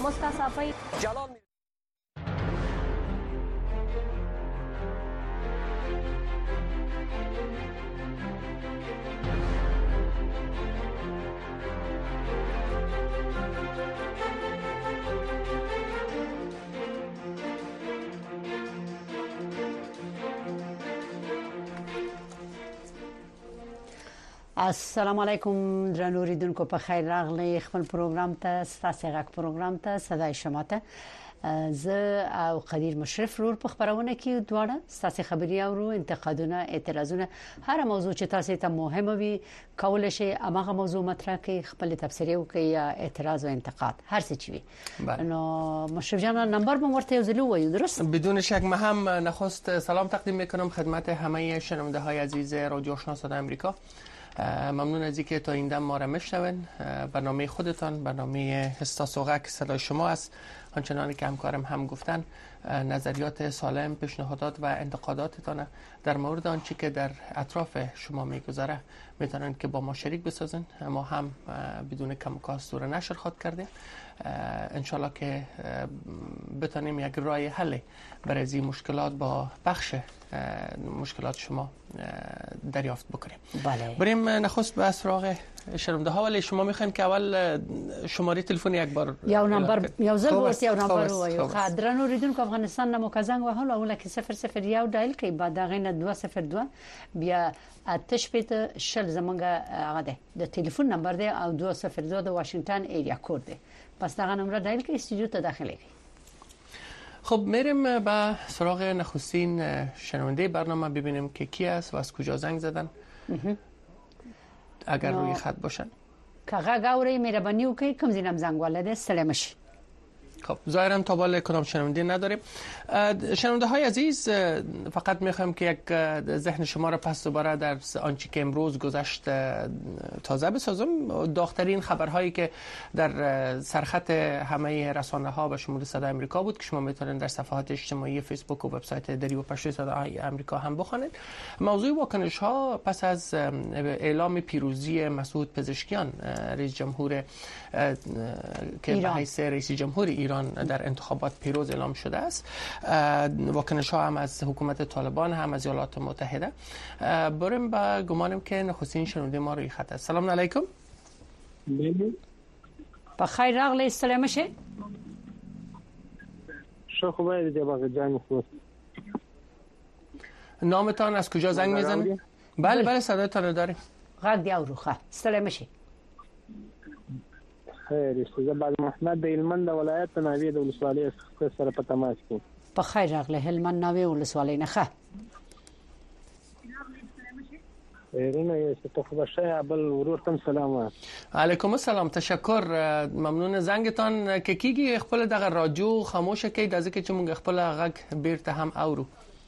مصطفی جلال السلام علیکم درنو اوریدونکو په خیر راغلی خپل پروګرام ته ستاسو غږ پروګرام ته صداي شما ته زه او قدیر مشرف رور په خبرونه کې دواړه ستاسو خبري او انتقادونه اعتراضونه هر موضوع چې تاسو ته مهمه وي کول شي هغه موضوع مطرح کې خپل تبصره او کې یا اعتراض او انتقاد هر څه چی وي نو مشرف جان نمبر به ورته وزلو وي درست بدون شک ما هم نخست سلام تقدیم میکنم خدمت همه شنونده های عزیز رادیو آشنا صدای آمریکا. ممنون از اینکه تا این دم ما را میشنون. برنامه خودتان برنامه استاسوغک صدای شما است. آنچنانی که همکارم هم گفتن نظریات سالم پیشنهادات و انتقاداتتان در مورد آنچه که در اطراف شما میگذره میتونن که با ما شریک بسازن. ما هم بدون کم و کاست دور نشر خواد کردیم. انشالله که بتانیم یک راه حل برای این مشکلات با بخش مشکلات شما دریافت بکنیم. بله. بریم نخست به سراغ شنونده ها. ولی شما میخواین که اول شماره تلفن یک بار یا نمبر یا زل یا نمبر و خاطرن اوریدونکو افغانستان نمو کزنګ وهل او لکه 001 ډایل کوي بعد دغه نه 202 بیا آتش پته شل زمونږ هغه ده د ټلیفون نمبر ده او 202 د واشنگتن ایریا کود ده پس دغه نمبر دایل کوي استودیو ته داخله کوي. خب میریم به سراغ نخستین شنونده برنامه ببینیم که کی است و از کجا زنگ زدن اگر روی خط باشن. کاغه گاوري مهرباني وکړئ کوم ځینم زنګ ولده سلام شي. خب ظاهرا تا بالا کدام شنونده نداریم. شنونده های عزیز فقط میخوایم که یک ذهن شما را پس دوباره در آنچه که امروز گذشت تازه بسازم. داغ‌ترین خبرهایی که در سرخط همه رسانه ها به شمول صدای آمریکا بود که شما میتونید در صفحات اجتماعی فیسبوک و وبسایت دریو پشت صدای آمریکا هم بخوانید. موضوع واکنش ها پس از اعلام پیروزی مسعود پزشکیان رئیس جمهور که به حیث رئیس جمهور ایران در انتخابات پیروز اعلام شده است. واکنش ها هم از حکومت طالبان هم از ایالات متحده. بریم با گمانم که نخستین شنونده ما روی خط است. سلام علیکم. بخیر راغلی سلام شه. شو خوبه دیگه باقی جان خوب. نامتان از کجا زنگ میزنید؟ بله بله صدایتان داریم. غږ دی اوروخه سلام شه. خیر استاد بعد محمد د هلمند ولایت ناوې د ولسوالۍ سره په تماس کې. په خیر راغلی هلمند ناوې ولسوالۍ نه ښه. ایرونه ست خو بشه بل ورور تم سلام. علیکم السلام تشکر ممنون زنگتان که کیږي خپل دغه رادیو خاموش کړئ د ځکه چې موږ خپل غږ بیرته هم اورو.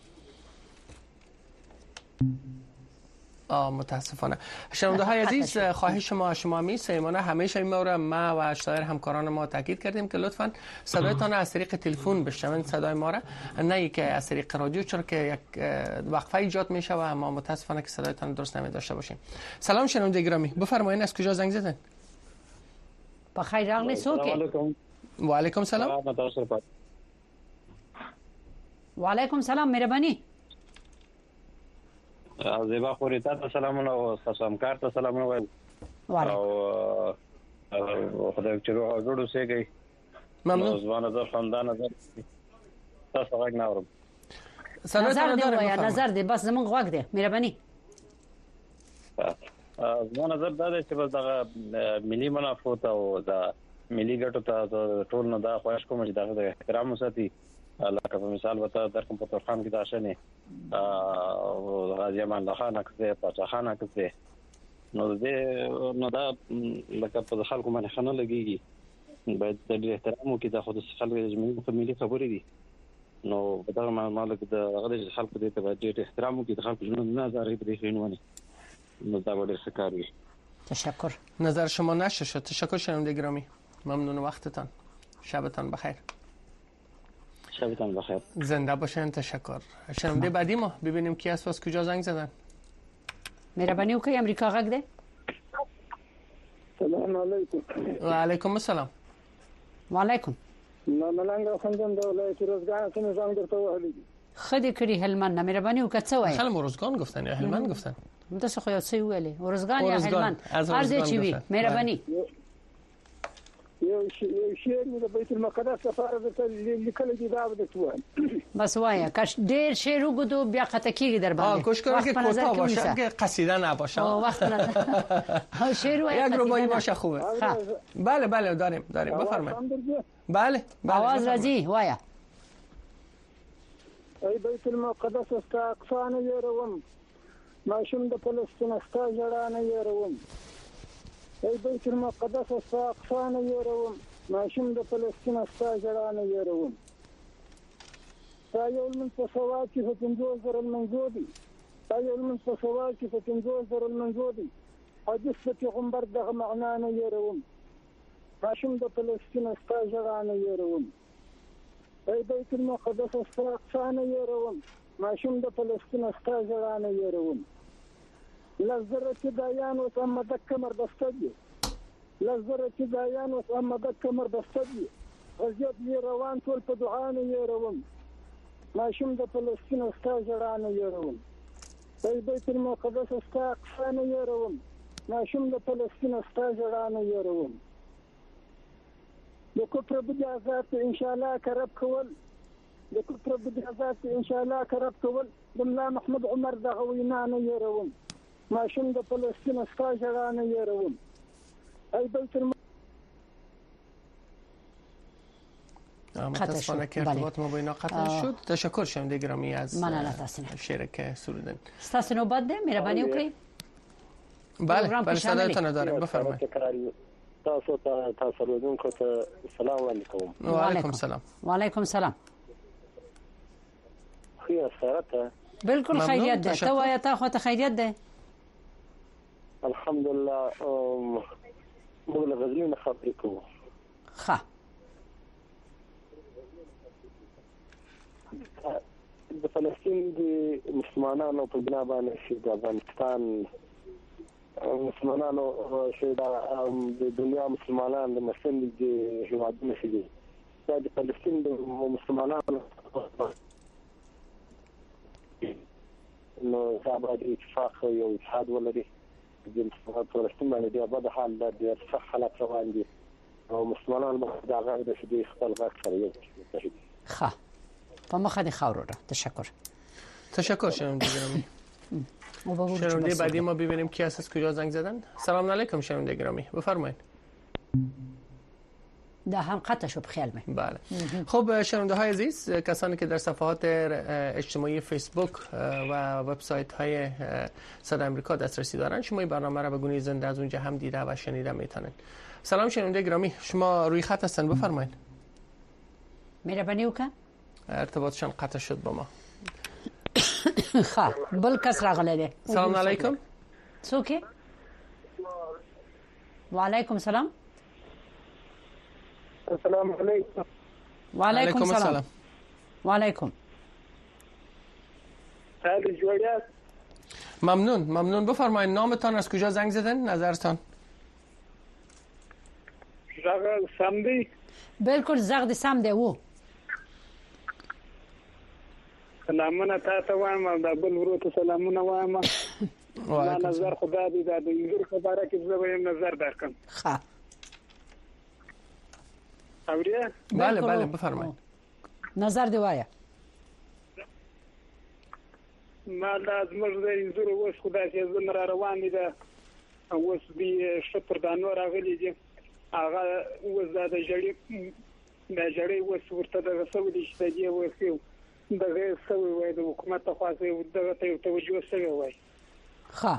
متاسفانه. شنونده های عزیز خواهش شما می سیمانه همیشه این مورد ما و اشتایر همکاران ما تاکید کردیم که لطفاً صدایتان از طریق تلفن بشنوید صدای ما را نه که از طریق رادیو چون که یک وقفه ایجاد میشه و ما متاسفانه که صدایتان درست نمی داشته باشیم. سلام شنونده گرامی بفرمایید از کجا زنگ زدن؟ بخیر راغلی سوکه. و علیکم سلام. و علیکم سلام مهربانی. زیبا خوري ته سلامونه او سمکار ته سلامونه وایي او خدای چې روح جوړو سيږي ممنون ځوان زر خاندان زر تاسو غږ نه اورم نظر دی بس زمونږ غوږ دی مهرباني ځوان زر دا چې بس دغه ملي منافعات او د ملي ګټو ته ټول نه دا خواهش کوم چې دغه احترام وساتي. لکه په مثال وته در کوم په خان کې دا شنه او غازی امان الله خان کې پاچا خان کې نو دې نو دا لکه په خلکو باندې خنه لګيږي باید د احترام کې د خود خلکو د زمینو په ملي خبرې دي نو په دا مالک د غږ خلکو دې ته باید احترام کې د خلکو نه نظر پرې خینونه نو دا ډېر سکاري. تشکر. نظر شما نشه شد. تشکر شنونده گرامی. ممنون وقتتان. شبتان بخیر. شبتان بخیر. زنده باشین. تشکر. شنونده بعدی ما ببینیم کی است و از کجا زنگ زدن. مهربانی وکړئ امریکا غږ ده. سلام علیکم. و علیکم السلام. و علیکم. نو ملنګ خندم د ولایت روزګان څخه نظام درته وهلی خدي کړي هلمند نه مهرباني وکړه څه وایي خلم روزگان گفتن یا هلمند گفتن دسه خو یو څه ویلې روزګان یا هلمند ارزه چی وی مهرباني یو شعر د بیت المقدس لپاره د لیکل دي دا د توان بس وایا کاش ډیر شعر وګدو بیا خطا کیږي در باندې کوشش کنید که کوتاه باشه که قصیده نباشه وقت نه شعر وایا یک رباعی باشه خوبه بله داریم بفرمایید بله آواز راځي وایا ای بیت المقدس استا اقصا نه يروم ماشوم د فلسطین استا جړا نه يروم ای بیت المقدس استا اقصا نه يروم ماشوم د فلسطین استا جړا نه يروم تا یو من تصوات کې فتنځو زر المنجودي تا یو من تصوات کې فتنځو زر المنجودي حدیث پیغمبر دغه معنا نه يروم ماشوم د فلسطین استا جړا نه يروم ای بیت المقدس استا اقصا نه يروم ماشوم د فلسطین استا جړا نه يروم لزرة دایان و ثم دک مردستدی لزرة دایان و ثم دک مردستدی غزیت وی روان ټول په دعا نه يروم ماشوم د فلسطین استا جړا نه يروم ای بیت المقدس استا اقصا نه يروم ماشوم د فلسطین استا جړا نه يروم د کوپر بجازات ان شاء الله کرب کول د کوپر بجازات ان شاء الله کرب کول د ملا محمد عمر دغه وینا نه يروم ماشوم د فلسطین استا جړا نه يروم ای بیت متاسفانه که ارتباط ما با اینا قطع شد. تشکر شنونده گرامی از شعر که سرودن. ستاسو نوبت ده مهرباني وکړئ. بله صدایتون داریم بفرمایید. تاسو روزونکو ته سلام علیکم. و علیکم سلام. و علیکم سلام. خیر سره بالکل خیریت ده. ته وایې تا خو ته خیریت ده. الحمدلله موږ له غزني نه خبرې کوو. ښه. د فلسطین د مسلمانانو په بنا باندې چې د افغانستان مسلمانانو چې د دنیا مسلمانان د مسلمان د هیوادونو چې دي د فلسطین د مسلمانانو نو صاحب اتفاق یو اتحاد ولري د فلسطین باندې د ابد حال د صح حالت روان دي او مسلمانان د هغه د شدي خپل غږ سره یو ښه په مخه د خاورو را تشکر شنونده گرامی. شنونده بعدی ما ببینیم کی هست از کجا زنگ زدن. سلام علیکم شنونده گرامی بفرمایید. ده هم قطع شد خیال می. بله. خب شنونده های عزیز کسانی که در صفحات اجتماعی فیسبوک و وبسایت های صدای آمریکا دسترسی دارن شما این برنامه را به گونه زنده از اونجا هم دیده و شنیده میتونن. سلام شنونده گرامی شما روی خط هستن بفرمایید. مهربانی وکړه. ارتباطشان قطع شد با ما. ښه بل کس راغلی دی. سلام علیکم. څوک یې؟ وعلیکم سلام. السلام علیکم. وعلیکم السلام. وعلیکم. حال جوړیاست؟ ممنون بفرمایید نامتان از کجا زنگ زدن نظرتان؟ زغ سم دی؟ بالکل زغ دی سم دی وو. سلامونه تاسو وایم دا بل ورته سلامونه وایم. ما نظر خدا دې دا د انګور خبره کې زه به نظر درکم. ښه. اوریا؟ بله بفرمایید. نظر دی وایه. ما لازم زه انګور اوس خدا چې زه را روان دي دا اوس دې شپر دانو راغلي دي. هغه اوس د جړې اوس ورته د رسول شته دی اوس دغه سوي وای د حکومت ته خاصه دغه ته توجه سوي وای. ښه.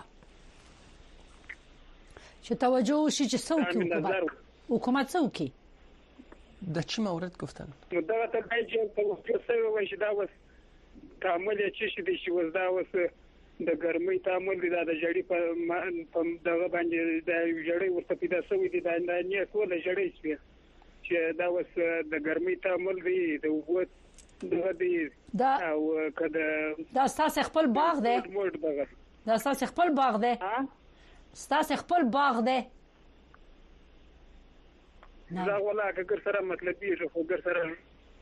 چې توجه وشي چې څوک حکومت څوک د چی مورد گفتن؟ نو دغه ته باید توجه سوي وای چې دا وس تعامل چې شي د شي وس دا وس د ګرمۍ تعامل د جړې په دغه باندې د جړې ورته پیدا سوي دي دا نه ټول جړې شي چې دا وس د ګرمۍ تعامل دی د وګت دا دا ستاسو خپل باغ دی. دا ستاسو خپل باغ دی. ستاسو خپل باغ دی. دا ولا که ګر سره مطلبی خو ګر سره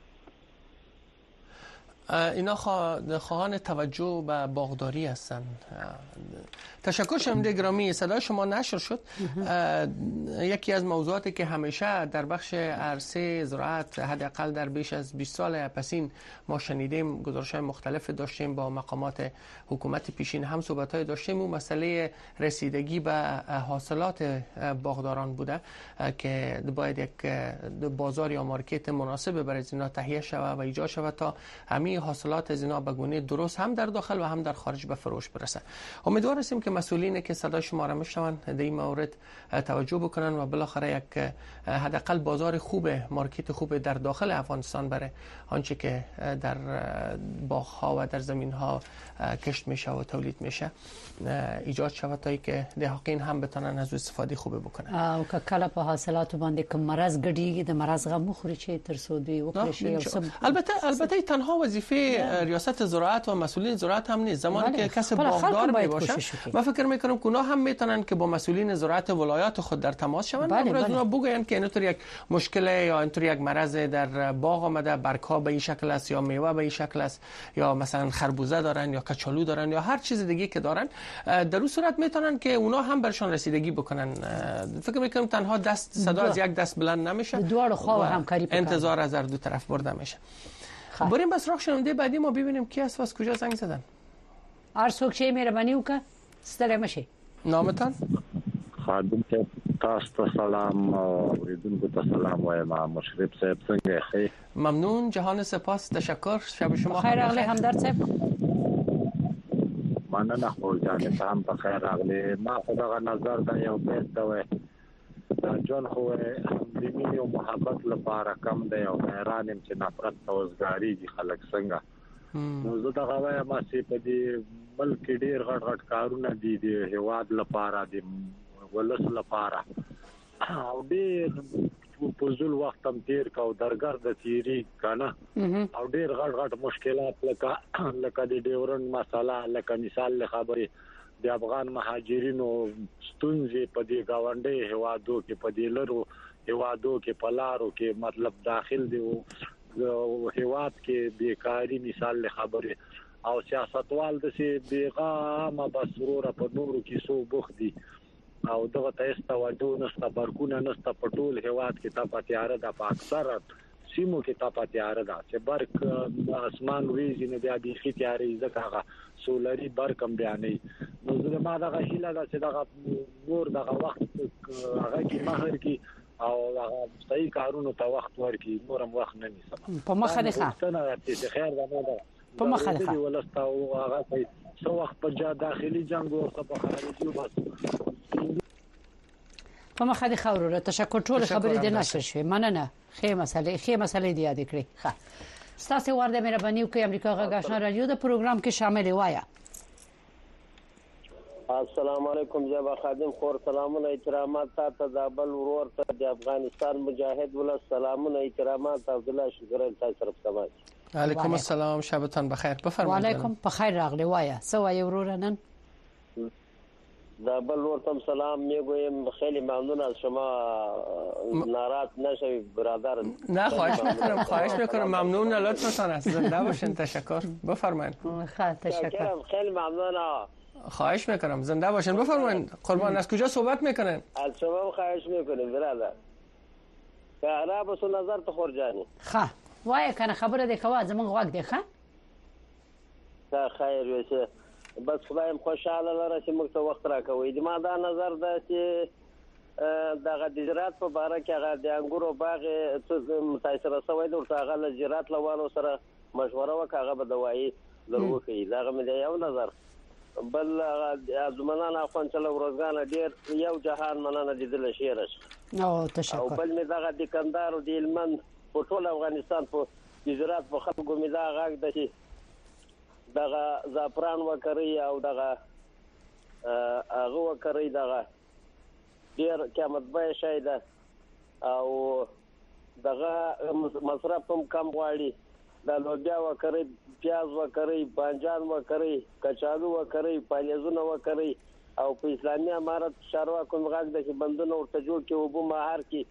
اینا خواهان توجه به باغداری هستند. تشکر شنونده گرامی، صدای شما نشر شد. یکی از موضوعاتی که همیشه در بخش عرصه زراعت حداقل در بیش از 20 سال پسین ما شنیدیم، گزارش‌های مختلف داشتیم، با مقامات حکومت پیشین هم صحبت‌های داشتیم، اون مسئله رسیدگی به حاصلات باغداران بوده که باید یک بازار یا مارکت مناسب برای اینا تهیه شود و ایجاد شود تا همین حاصلات از اینا به گونه درست هم در داخل و هم در خارج به فروش برسه. امیدوار هستیم که مسئولین که صدای شما را میشنوند در این مورد توجه بکنن و بالاخره یک حداقل بازار خوب، مارکت خوب در داخل افغانستان برای آنچه که در باغ‌ها و در زمین‌ها کشت میشه و تولید میشه ایجاد شود تا اینکه دهقین هم بتونن از استفاده خوب بکنن. او که کله په حاصلات باندې کوم مرض ګډیږي د مرض غو مخوري چې تر څو دوی وکړي. البته تنها وظیفه ریاست زراعت و مسئولین زراعت هم نیست. زمانی که کس باغدار میباشه من فکر میکنم که اونا هم میتونن که با مسئولین زراعت ولایات خود در تماس شوند و اونا بگوین که اینطور یک مشکل یا اینطور یک مرض در باغ آمده، برگ‌ها به این شکل است یا میوه به این شکل است یا مثلا خربوزه دارن یا کچالو دارن یا هر چیز دیگه که دارن، در اون صورت میتونن که اونا هم برشان رسیدگی بکنن. فکر میکنم تنها دست صدا از یک دست بلند نمیشه، دوار خوا همکاری بکنن، انتظار از هر دو طرف برده میشه. بریم بس راخ شنونده بعدی ما ببینیم کی است و از کجا زنگ زدن. هر څوک چې مهرباني وکړه ستړي مشي. نامتان؟ خادم ته تاسو ته سلام، اوریدونکو ته سلام وایم. مشرف صاحب څنګه ښه؟ ممنون، جهان سپاس، تشکر. شب شما خیر. اغلی همدرد صاحب مننه. خو جان تام په خیر اغلی. ما خدای نظر دا یو بیت دا جون خو د مینې او محبت لپاره کم دی او حیرانم چې نفرت او وزګاری دي خلک څنګه. نو زه دا وایم چې په دې ملک ډیر غټ کارونه دي د هواد لپاره، د ولس لپاره، او ډیر په ځل وخت هم تیر کا او درګر د تیری کنه، او ډیر غټ مشکلات لکه د ډیورن مسله، لکه مثال خبره د افغان مهاجرینو ستونزې په دې گاونډي هوادو کې، په دې لرو هوادو کې، په لارو کې، مطلب داخل دی او هواد کې بیکاری مثال خبره، او سیاستوال د سي بیغامه بسروره په نورو کې سو بوخدي او دغه تاسو توجه نشته، برکونه نشته، په ټول هواد کې تپاتیاره د اکثر سیمو کې تپاتیاره ده چې برک اسمان وریځ نه دی د خيتياري ځکه سولري برکم بیانې. نو زه ما دغه هیله ده چې دغه نور دغه وخت هغه کې ماهر کې او هغه صحیح کارونو ته وخت ورکړي، نورم وخت نه نیسم. په مخه ده ښه خیر ده په مخه ده ولسته او هغه څو وخت په جا داخلي جنگ او په خارجي بس په مخه ده خورو. تشکر. ټول خبرې د نشر شوې. مننه. خې مسئله دی یاد کړئ. ښه ستاسو ورده مهرباني وکړئ. امریکا غږ آشنا رادیو د پروګرام کې شامل وایا. السلام علیکم جناب خادم خور، سلامونه احترامات ته د بل ورور ته د افغانستان مجاهد ول سلامونه احترامات عبد الله شکر تاسو طرف سماج. علیکم السلام، شبتان بخیر. بفرمایید. وعلیکم بخیر راغلی. وایا سوای ورور نن د بل ورور ته سلام میگویم. خیلی ممنون از شما، ناراحت نشوید برادر. نه خواهش میکنم ممنون، لطفتان است. زنده باشین. تشکر. بفرمایید. تشکر. خیلی ممنون. خواهش میکنم زنده باشین. بفرمایید. قربان. از کجا صحبت میکنن؟ از شما خواهش میکنیم برادر. که بس نظر ته خورجانی. ښه وای کنه خبره دې کوه زمونږ غوږ دی. ښه خیر وشه. بس خدایم خوشاله لره چې موږ ته وخت راکوي. د ما دا نظر ده چې دغه د زراعت په اړه کې هغه د انګورو باغ متاثر شوی دی، ورته هغه له زراعت لوالو سره مشوره وکړه، هغه به دوايي دروکي. دا مې یو نظر. بل ازمنان افغان چلو ورځګان ډیر یو جهان مننه لیدل شي رش. او تشکر. او بل مې دغه د کندهار او د هلمند په ټول افغانستان په زراعت په خلکو مې دا غږ ده چې دغه زعفران وکړي او دغه هغه وکړي، دغه ډیر قیمت به شي ده او دغه مصرف هم کم غواړي. د لوبیا وکړي، پیاز وکړي، بانجان وکړي، کچالو وکړي، پالیزونه وکړي، او په اسلامي امارت چارواکو غږ ده چې بندونه ورته جوړ کړي او په مهار کې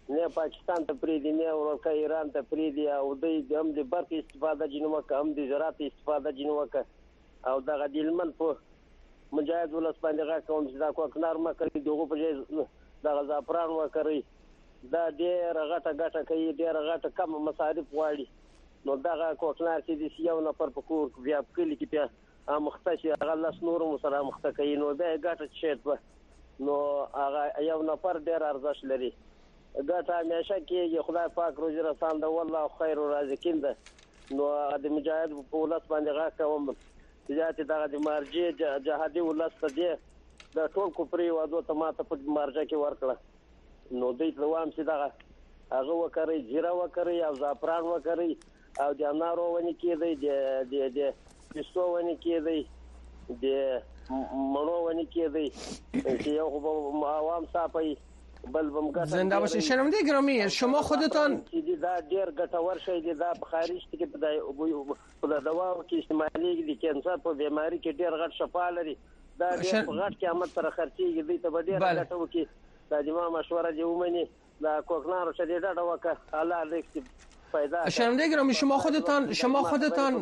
نه پاکستان ته پریدي نه ورکه ایران ته پریدي او د هم د برق استفاده جنوکه هم د زراعت استفاده جنوکه او دغه د هلمند په مجاهد ولس باندې غا کوم چې دا کوکنار ما کوي دغه په ځای دغه زعفران وکړي دا ډېر غټه کوي ډېر غټه کم مصارف غواړي نو دغه کوکنار چې د یو نفر په کور بیا کلی کې بیا مختص هغه لاس نور سره مخته کوي نو دا غټه شیت نو هغه یو نفر ډېر ارزښت لري ګټه همیشه کېږي خدای پاک روزي رسان ده والله خیر الرازقین ده نو د مجاهد په ولس باندې غا کوم چې دغه د مارجې جهادي ولس ته دی د ټول کوپری وادو ته ماته په مارجه کې ورکړه نو دوی ته وایم چې دغه هغه وکړي زیره وکړي او زعفران وکړي او د انارو ونې کېدی د پستو ونې کېدی د مڼو ونې کېدی چې یو عوام صافي زنده باشید. شنونده گرامی شما خودتان دا ډیر ګټور شی دی دا په خارج کې په دوا کې استعمالي دي کینسر په بیماری کې ډیر غټ شفا لري دا ډیر غټ قیمت سره خرچيږي دوی ته ډیر ګټو کې دا د ما مشوره دی ومني دا کوکنار شدیده دا وکړه الله دې فایده. شنونده گرامی شما خودتان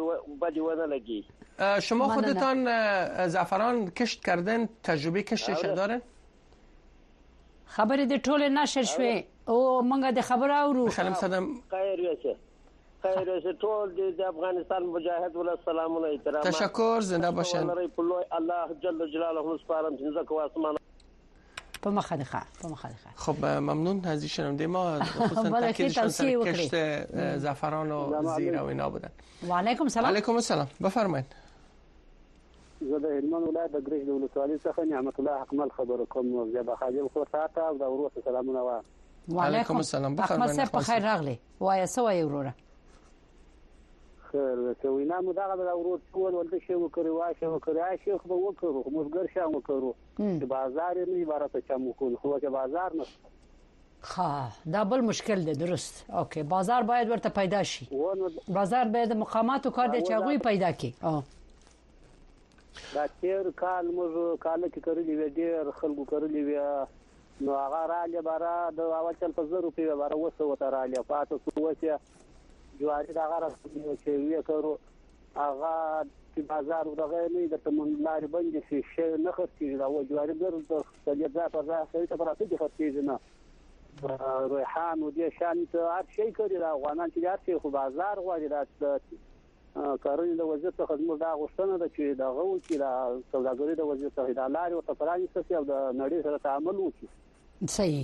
زعفران کشت کردن تجربه کشتش دارن؟ خبرې د ټوله نشر شوې او مونږه د خبر اورو خلم صدم خیر یې ټول د افغانستان مجاهد ول سلامونه احترام تشکر زنده باشن الله جل جلاله سپارم زنده واسمان په مخه ده. خب ممنون از شنونده ما خصوصا تاکیدشون سر کشت زعفران و زیره و اینا بودن. و علیکم السلام. علیکم السلام بفرمایید. زه د هلمند ولایت د ګریج د ولسوالۍ څخه نعمت الله حکمل خبرو کوم زه به خاجل خو ساته او د ورور سلامونه وایم. وعلیکم السلام بفرمایئ. احمد په خیر راغلی وای څه وای وروره خیر څه وینا مو دا د ورور ټول ولته شی وکړي واشه وکړي شي خو وکړو موږ ګرځم وکړو چې بازار نه عبارت چمو کو خو چې بازار نه ها دا بل مشکل دی درست اوکې بازار باید ورته پیدا شي بازار باید مقامات او کار دی چې هغه پیدا کړي دا تیر کال موږ کال کې کړلې و ډېر خلکو کړلې و نو هغه راځي بارا د اول چل په 1000 روپیا بارا وسه وته راځي پاتې سوچه جواری دا غره چې وی کړو هغه چې بازار دغه نه د تمن لارې باندې شي نه خرڅي دا و جواری ګرځ د سلیقه پر راځي ته پر راځي خرڅي نه ریحان و دې شان ته هر شي کوي دا افغانان چې هر شي خو بازار غواړي دا کارونه د وزارت خدمت دا غوښتنه ده چې دا غو چې دا سوداګري د وزارت څخه د لارې او تفرانسي او د نړۍ سره تعامل وکړي. صحیح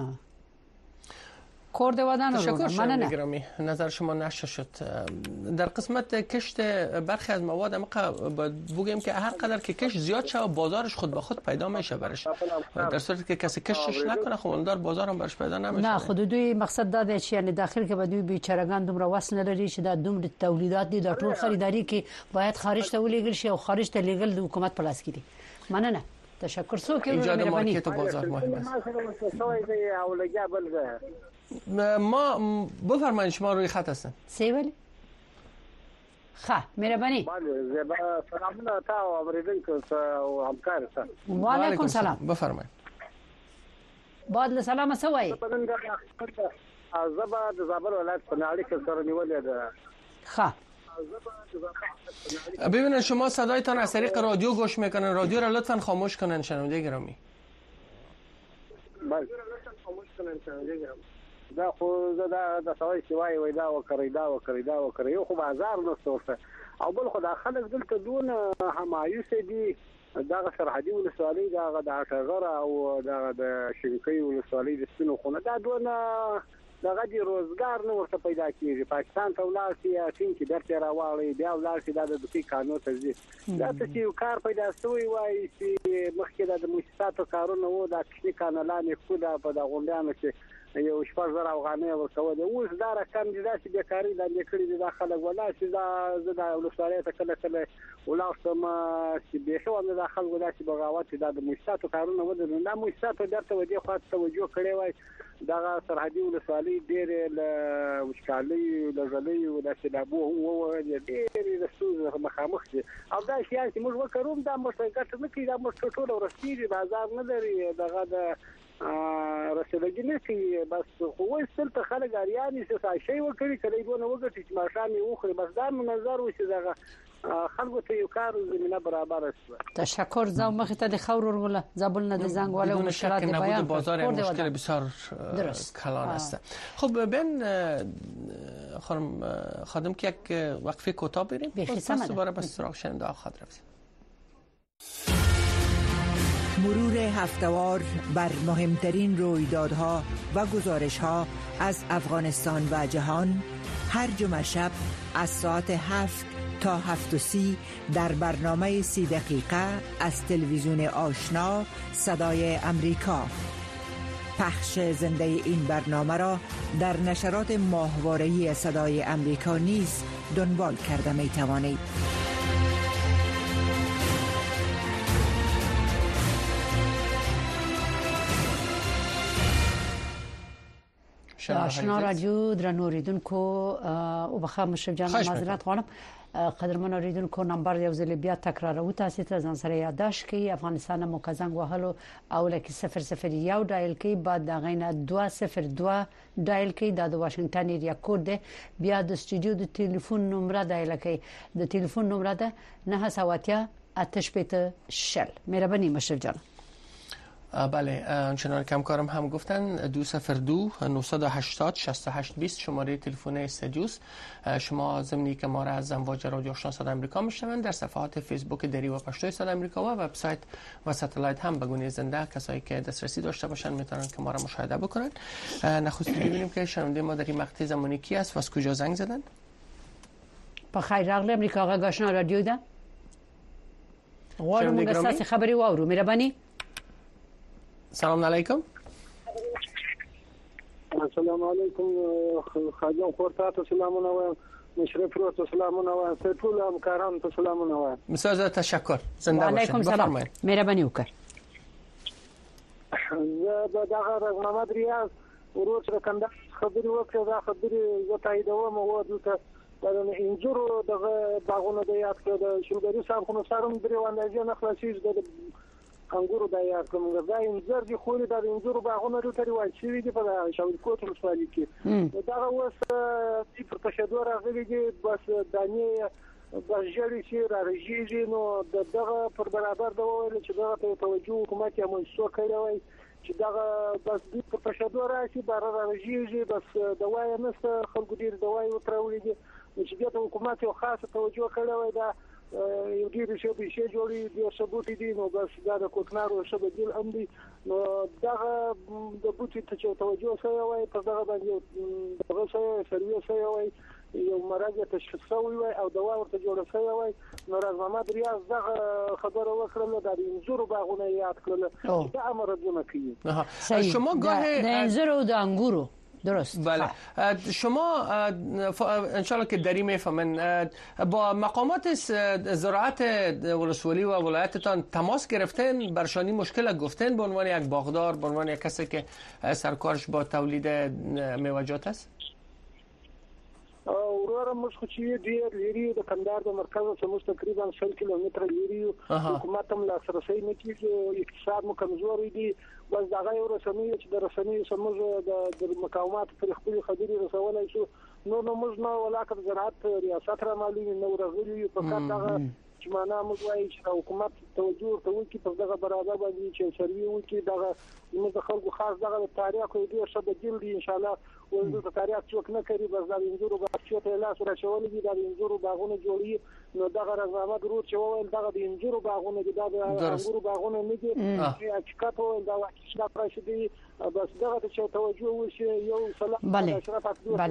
کورد ودان تشکر شما گرامی نظر شما نشه شد. در قسمت کشت برخی از مواد بگیم که هر قدر که کشت زیاد شه بازارش خود به خود پیدا میشه برش در صورتی که کسی کشتش نکنه خب اون دار بازار هم برش پیدا نمیشه. نه خود دوی مقصد داده چې یعنی داخل کې به دوی بیچارهګان دومره وسن لري چې دا دومره تولیدات دي د ټول خریداري کې باید خارج ته ولېږل شي او خارج ته لېږل د حکومت پلاس کړي. مننه تشکر سو کې اینجا د مارکت بازار مهم است. ما بفرمایید شما روی خط هستن. سیولی مهربانی. بله سلامونه تا او اوریدونکو او همکارانو. و علیکم السلام بفرمایید. بعد له سلام سوای. زبا د زابل ولایت په ناړي کې سره نیولې ده. ببینید شما صدایتان از طریق رادیو گوش میکنن رادیو را لطفاً خاموش کنن شنونده گرامی. بله خاموش کنن شنونده گرامی. دا خو دا د سوي سوای وای دا وکړی یو خو بازار نه څورته او بل خو دا خلک دلته دون همایوس دي دا سرحدي ولسوالۍ دا د اټغره او دا د شینکۍ ولسوالۍ د سپینو خونه دا دون دغه دی روزګار نه ورته پیدا کیږي پاکستان ته ولاړ شي چین کې درته راوړي بیا ولاړ شي دا د دوی قانون ته ځي دا چې کار پیدا شوی وای چې مخکې د مؤسساتو کارونه وو دا کښنی کانالانه کوله په د غونډانو کې یو شپږ زره افغانۍ ورکول اوس دا رقم دي چې بیکاری لاندې کړی دي داخله ولا چې دا زه د ولسوالۍ ته کله ولاړم چې به شو نه داخل ولا چې بغاوت دا د مؤسساتو کارونه ودل نه مؤسساتو درته ودی خو توجه کړی وای دا سرحدي ولسوالۍ ډېر وشکالي لږلې او د سلابو هو ډېر رسوز مخامخ دي او دا شیان چې موږ وکړو دا موږ ګټه نه کیږي دا موږ ټول ورسېږي بازار نه لري دغه د حوصله‌ګي نه کوي بس خو وایي سلطه خلک اریاني څه شي وکړي کله دونه وګټي چې ماشامي وخوري بس دا نظر وشي دغه خلکو ته یو کار زمينه برابر است. تشکر زم مخ ته د خور ورغله زبل نه د زنگ ولا مشکلات بیان بازار مشکل بسیار کلان است. خب بن خانم که یک وقفه کوتاه بریم پس دوباره به سراغ شنونده خاطر رویم. مرور هفته‌وار بر مهمترین رویدادها و گزارش‌ها از افغانستان و جهان هر جمعه شب از ساعت 7 تا 7:30 در برنامه 30 دقیقه از تلویزیون آشنا صدای امریکا. پخش زنده این برنامه را در نشرات ماهواره‌ای صدای امریکا نیز دنبال کرده می توانید. آشنا رادیو درنو اوریدونکو او بخا مشرف جان معذرت غواړم قدرمن اوریدونکو نمبر یو ځل بیا تکرارو تاسو ته ځان سره یاداش کی افغانستان مو کزنګ وهلو او لکه 001 ډایل کی بعد دا غینه 202 ډایل کی د واشنگټن ایریا کوډ دی بیا د استودیو د ټلیفون نمبر ډایل کی د ټلیفون نمبر ده 9 8 شل مهرباني مشرف جان. بله آنچنان که همکارم هم گفتن 202 980 68 20 شماره تلفن استودیوست. شما ضمنی که ما را از امواج رادیو آشنا صدای آمریکا میشنوند در صفحات فیسبوک دری و پشتوی صدای آمریکا و وبسایت و ستلایت هم به گونه زنده کسایی که دسترسی داشته باشن میتونن که ما را مشاهده بکنن. نخست ببینیم که شنونده ما در این مقطع زمانی کی است و از کجا زنگ زدن. بخیر راغلی امریکا آشنا رادیو ده غواړم موږ تاسو خبري واورو مهرباني. سلام علیکم. السلام علیکم خاجم خورتات سلامونه و مشرف رو سلامونه و ټول همکاران ته سلامونه و. مساز تشکر زنده باشید. علیکم سلام مهرباني وکړه. زه دغه محمد ریاض ورور سره کنده خبري وکړه دا خبري زه تاییدوم او دلته د انجورو دغه باغونه د یاد کړ د شلګری صاحب خو سره درې ونداجه نه خلاصیږي د انګورو د یاد کوم دا انځر دي خو د انځورو باغونه لري وای چې دي په شاول کوټ مسوالي کې دا اوس د پرتشدو راغلي دي بس دانی بجری چې راځي نو دغه پر برابر دا ویل چې دغه ته توجه حکومت یې منسوخ کړی وای چې دغه بس د پرتشدو راځي بار راځي بس دوايي نسته خلکو ډیر دوايي وترولې دي چې د حکومت یو خاصه توجه کړی وای دا یو ډیر شی جوړي د ثبوت دي نو بس دا د کوکنارو شبکې هم دي نو دغه د بوتي ته توجه سوی وای په دغه باندې دغه سرویس وای یو مرض تشخیص شوی وای او دوا ورته جوړه شوی وای نو راز محمد ریاض دغه خبره وکړه د انځورو باغونه یاد کړل دا امر دونه کوي. شما گاه د انځورو د انګورو درست. بله شما انشالله که دری میفهمن با مقامات زراعت ولسوالی و ولایتتان تماس گرفتن برشانی مشکل گفتن به عنوان یک باغدار به عنوان یک کسی که سرکارش با تولید میوه‌جات است؟ ورور موږ خو چې ډیر لري د کندهار د مرکز څخه تقریبا 100 کیلومتر لري حکومت هم لاسرسي نه کوي اقتصاد مو کمزوري دي بس دغه یو رسمي چې د رسمي سمج د مقاومت پر خپل خبري رسولای شو نو موږ نه ولاکه زراعت ریاست را معلومي نو راغلي په کار دغه چې معنا موږ وایي چې حکومت توجه کوي په دغه برابر باندې چې سروي وکړي دغه موږ د خلکو خاص دغه تاریخ کوي ډیر څه بدیل دي ان شاء الله ولې د تاریخ څوک نه کوي بس د انځورو باغچو ته لاس راچولې دي د انځورو باغونه جوړي نو دغه رضامت ورو چې وویل دغه د انځورو باغونه دي د انځورو باغونه نه دي چې حقیقت وویل دا واقعي دا پرش دي بس دغه ته توجه وشي یو سلام اشرف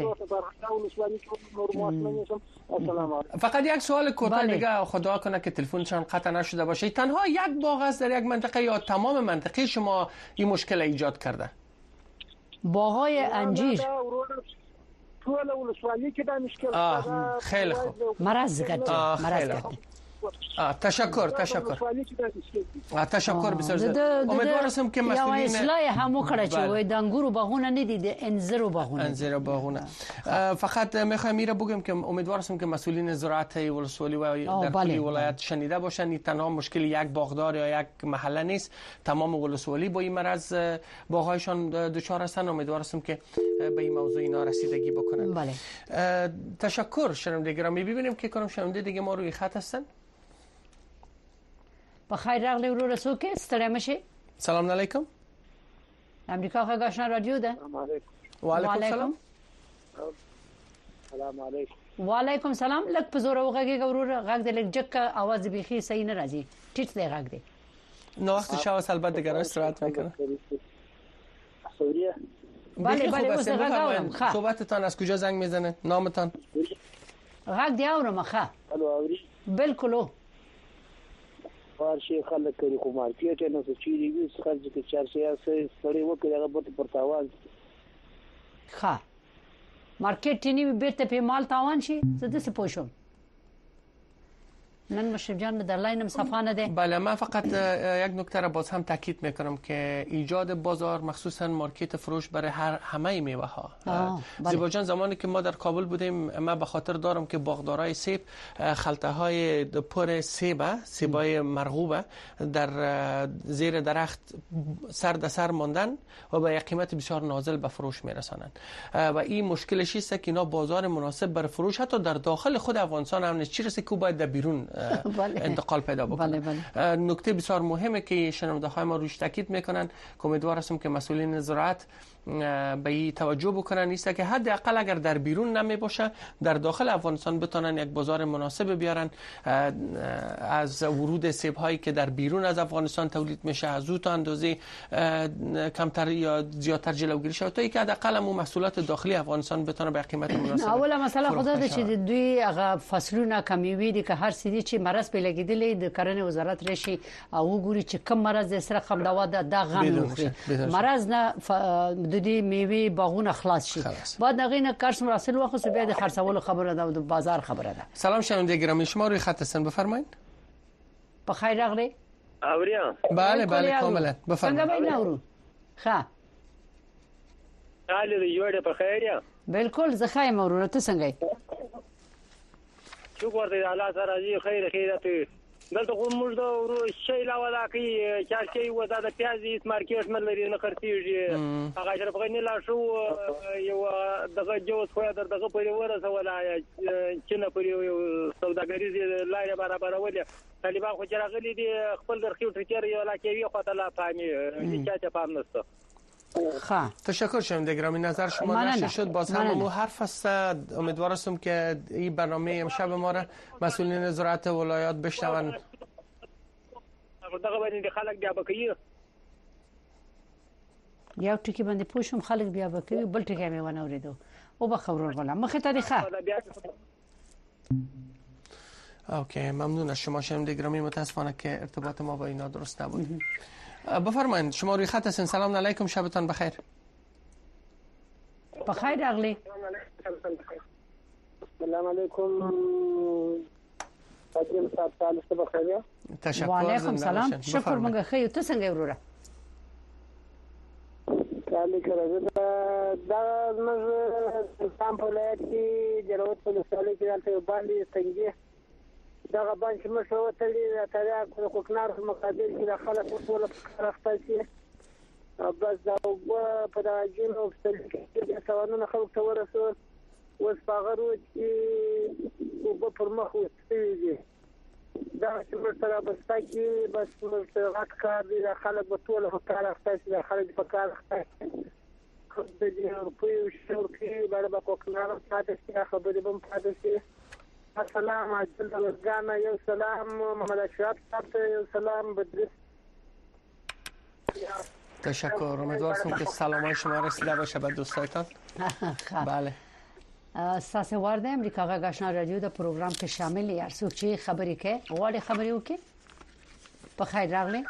فقط یک سوال کوتاه دیگه خدا کنه که تلفنشان قطع نشده باشه تنها یک باغ است در یک منطقه یا تمام منطقه شما این مشکل ایجاد کرده؟ باغای انجیر ټول ولسوالۍ کې دا مشکل خیلی خوب مرز گردی تشکر بسیار زیاد. امیدوار هستم که مسئولین یا اصلاح هم وکړه چې وای د انګورو باغونه نه دي د انځرو باغونه. فقط میخوایم میره بگم که امیدوار هستم که مسئولین زراعت ولسوالی و در کل ولایت شنیده باشن. این تنها مشکل یک باغدار یا یک محله نیست، تمام ولسوالی با این مرض باغهایشان دچار هستن. امیدوار هستم که به این موضوع اینا رسیدگی بکنن. بله. تشکر شنونده گرامی. ببینیم که کنم شنونده دیگه ما روی خط هستن. بخیر راغلی ورور څوک ستړی مشه. سلام علیکم. امریکا غږ آشنا رادیو ده. و علیکم سلام. سلام علیکم. وعلیکم سلام. لک په زور وغږی ورور غږ د لک جک आवाज بيخي صحیح نه راځي. ټیټ دی غږ دی. نو وقت شب البته دیگر استراحت میکنه. سوریه. بله اوس غږ اورم. صحبتتان از کجا زنگ میزنه؟ نامتان؟ غږ دی اورم ښه. الو اوري. بالکل. فارشي خلک کوي خو مارکیټ نه څه چیرې وي خرج کې 400 سړی وکړي هغه به پر تاوان. ښه. مارکیټ نی بیرته په مال تاوان شي زه د څه پوښوم. من مشرف جان در لاینم صفانه ده. بله من فقط یک نکته را باز هم تاکید میکنم که ایجاد بازار مخصوصا مارکت فروش برای همه میوه ها. زیبا جان زمانی که ما در کابل بودیم من به خاطر دارم که باغدارای سیب خلطه های پر سیبای مرغوبه در زیر درخت سر ماندن و با یک قیمت بسیار نازل به فروش میرسانند و این مشکلش است که اینا بازار مناسب برای فروش حتی در داخل خود افغانستان هم نیست، چی رسه که باید در بیرون انتقال پیدا بکنه. نکته بسیار مهمه که شنونده های ما روش تاکید میکنن که امیدوار هستم که مسئولین زراعت به این توجه بکنن نیست که حداقل اگر در بیرون نمی باشه در داخل افغانستان بتونن یک بازار مناسب بیارن از ورود سیب هایی که در بیرون از افغانستان تولید میشه از او تا اندازه کمتر یا زیادتر جلوگیری شه تا اینکه حداقل هم محصولات داخلی افغانستان بتونه به قیمت مناسب. اوله مسئله خدا ده چې دوی هغه فصلونه کمیوي دي که هر سړي چې مرض په لګیدلې د کرنې وزارت راشي او ګوري چې کم مرض سره خم دوا د غم مرض نه د دې میوه باغونه خلاص شي. بعد هغه نه کارش مراسل وخت بیا د خرڅولو خبره ده او د بازار خبره ده. سلام شنونده گرامی شما روی خط هستن بفرمایید. بخیر راغلی. اوریا. بله کاملا بفرمایید. څنګه به نورو؟ ښه. حال دې جوړه په خیر یا؟ بالکل زه خایم ورونه ته څنګه یې؟ شکر دې الله سره دې خیرته دلته کوم د شي لا ولا کی چې شي ودا د پیازي مارکیټ ملري نه خرڅيږي هغه شرف غني لا شو یو دغه جوز خو دغه پرې ورسه ولا چې نه پرې یو سوداګریز لارې برابر ولې طالبان خو راغلي دي خپل درخي ټریچر یو لا کوي خو ته لا پامي چې پام نشته. تشکر شنونده گرامی نظر شما نشر شد باز هم مو حرف است. امیدوار هستم که این برنامه امشب ما را مسئولین زراعت ولایات بشنون. دغه باندې خلک بیا بکوي یو ټکی باندې پوښوم خلک بیا بکوي بل ټکی مې ونه اوریدو او به خبرور ولا مخه تاریخه. اوکی ممنون از شما شنونده گرامی. متاسفانه که ارتباط ما با اینا درست نبود. بفرمایید شما روی خط هستین. سلام علیکم شبتان بخیر. بخیر راغلی. سلام علیکم. تاسو ته بخیر. تشکر. وعلیکم سلام. شکر مونږ خیر ته څنګه وروره؟ کله کړه دا موږ سم په لایق کې جوړوت په سالي کې تل باندې څنګه دا باندې مشو تلې تریا کوکنار په مقابل کې خلک ټول راخته شي بس دا په دا جنو په کې څوانونه خلک ته ورسول اوس پاغرو چې په پرمخ وستېږي دا چې سره بستا کې بس راټ کار دي خلک په ټول په کار راخته شي خلک په کار راخته خو د دې په شور کې باندې کوکنار پاتې شي خبرې بم پاتې شي. السلام علیکم جانا یو سلام محمد اشرف صاحب یو سلام بدر. تشکر. امیدوارم که سلامای شما رسیده باشه به دوستایتان. بله اساس وارد امریکا غږ آشنا رادیو د پروګرام کې شامل یار څوک چې خبرې کوي غواړي خبرې وکړي. په خیر راغلی.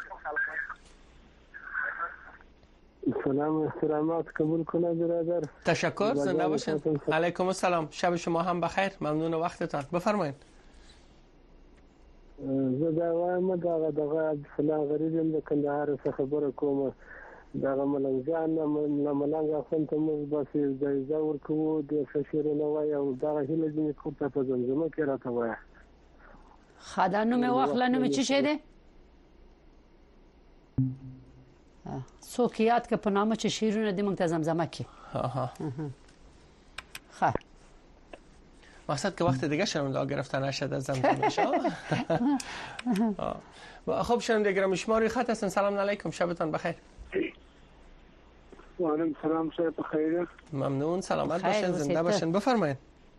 سلام احترامات قبول کنه برادر. تشکر زنده باشین. علیکم السلام. شب شما هم بخیر. ممنون وقتتان. بفرمایید. زه دا وایم دغه فلان غریب یم د کندهار څخه خبره کوم دغه ملنګان نه ملنګ اخوند ته موږ بس جایزه ورکوو د شیرونه وای او دغه هیله دې کوته په زمزمه کې راته وای خدانو مې واخلنو مې چی شه ده سوکیات که په نامه چې شیرونه د موږ ته زمزمه کې خب مقصد که وقت دیگه شنونده گرفته نشد از زمزمه شما خب شنونده گرامی شما روی خط هستن. سلام علیکم، شبتان بخیر. و علیکم سلام، شب بخیر. ممنون، سلامت باشین، زنده باشین. بفرمایید.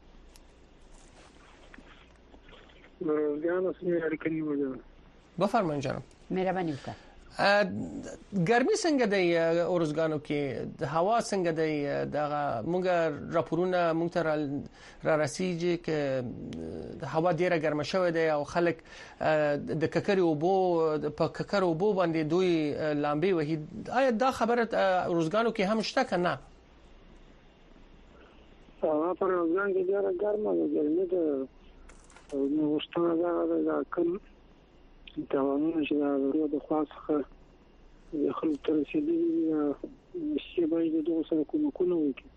بفرمایید جانم. مهربانی وکړه. ګرمي څنګه دی اورزګانو کې، هوا څنګه دی؟ دغه مونږ راپورونه مونږ ته را رسیږي چې هوا ډیره ګرمه شوې ده او خلک د ککرې اوبو په ککر اوبو باندې دوی لامبي وهي. آیا دا خبره اورزګانو کې هم شته کنه؟ هوا پر اورزګان کې ډیره ګرمه ده، ګرمي ده نو وشتنه دا کم توانونه چې د خاصه د خلکو تر رسیدلي شي باید دغه سره کومکونه وکړي.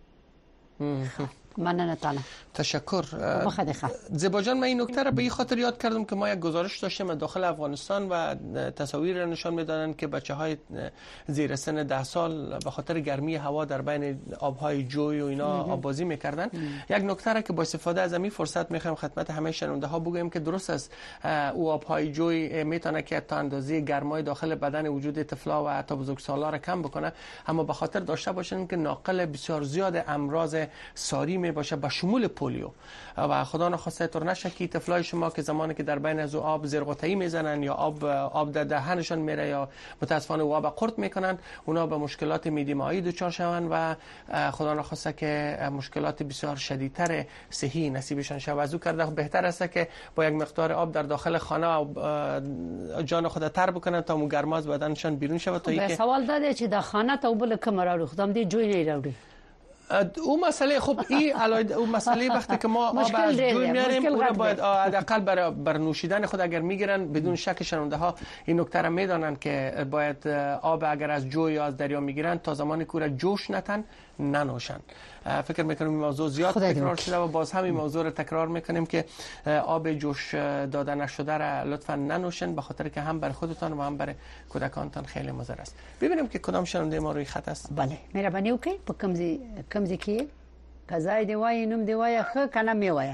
مننه تعالی. تشکر. بخیر. زیبا من این نکته را به این خاطر یاد کردم که ما یک گزارش داشتیم داخل افغانستان و تصاویر را نشان میدادند که بچه‌های زیر سن 10 سال به خاطر گرمی هوا در بین آب‌های جوی و اینا آببازی می‌کردن. یک نکته را که با استفاده از این فرصت می‌خوام خدمت همه شنونده‌ها بگویم که درست است او آب‌های جوی میتونه که تا اندازه گرمای داخل بدن وجود طفلا و حتی بزرگسالان را کم بکنه، اما به خاطر داشته باشین که ناقل بسیار زیاد امراض ساری باشه به شمول پولیو و خدا نخواسته طور نشه که طفلای شما که زمانی که در بین از آب زرقوتایی میزنن یا آب در دهنشان میره یا متاسفانه آب قورت میکنن، اونا به مشکلات میدی مایی دچار شون و خدا نخواسته که مشکلات بسیار شدیدتر صحی نصیبشان شود. از او کرده بهتر است که با یک مقدار آب در داخل خانه جان خود تر بکنن تا گرماز بدنشان بیرون شود. تا اینکه سوال داده چې د خانه ته وبله کمره رو خدام دی جوی نه راوړي او مسئله. خب این او مسئله وقتی که ما آب از جوی میاریم اونا باید حداقل بر نوشیدن خود اگر میگیرن بدون شک شنونده ها این نکته را میدانن که باید آب اگر از جوی یا از دریا میگیرن تا زمانی که جوش نتن ننوشن. فکر میکنم این موضوع زیاد تکرار شده و باز همین موضوع رو تکرار میکنیم که آب جوش داده نشده را لطفا ننوشن، به خاطر که هم بر خودتان و هم بر کودکانتان خیلی مضر است. ببینیم که کدام شنونده ما روی خط است. بله، مهرباني وکړئ. په کمزې کې قضای دی وای نوم دی وای خو کنه می وای.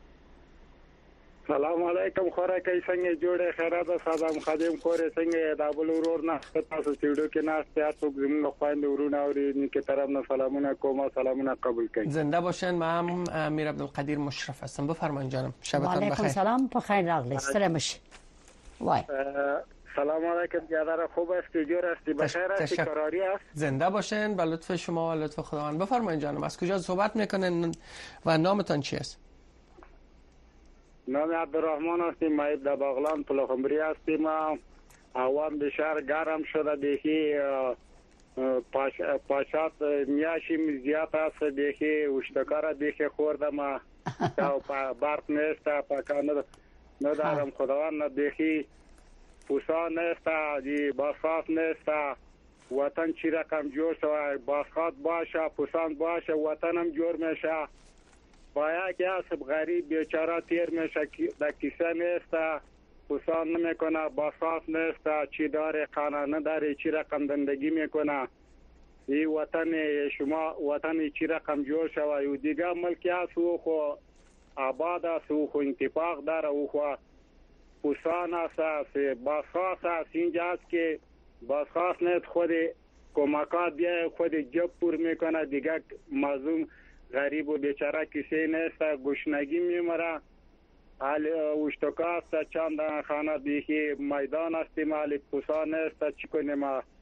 سلام علیکم، خوراکي څنګه جوړه خیرات صدام خادم کورې څنګه دا بل ورور نه تاسو سټوډیو کې نه تاسو زموږ خويند ورونه اوري کې طرف نه سلامونه کوم، سلامونه قبول کړئ. زنده باشین. من امیر عبدالقدیر مشرف هستم. بفرمایید جانم. شبتون بخیر. علیکم سلام، په خیر راغلی. ستړي وای. سلام علیکم، جناب خوب است، جور است، بخیر است، قراری است. زنده باشین. به لطف شما و لطف خداوند. بفرمایید جانم. از کجا صحبت میکنین و نامتان چی است؟ نام عبدالرحمن هستیم، ما در باغلان پلخمبری هستیم. هوا بسیار گرم شده، دیگه پاشات میاشیم زیاد است، دیگه اشتکار دیگه خوردم تا برق نیست، پاکانه ندارم خداوند، دیگه پوسا نیست، باسات نیست. وطن چی رقم جور شد، باسات باشه، پوسان باشه، وطنم جور میشه. باید که اسب غریب بیچاره تیر میشه، در کیسه نیست، پوسان نمیکنه، باسات نیست، چی داره خانه نداره، چی رقم زندگی میکنه. این وطن شما وطن چی رقم جور شد. و دیگه ملکی است او خو آباد است، او خو انتفاق داره، او خو پوسان است، باسات است. اینجا است که باسات نیست، خود کمکات بیا خود جب پر میکنه، دیگه مظلوم غریب و بیچاره کسی نیست، گشنگی میمره. حال اشتکا است، چند خانه دیگه میدان است، مال پوسا نیست، چی کنیم؟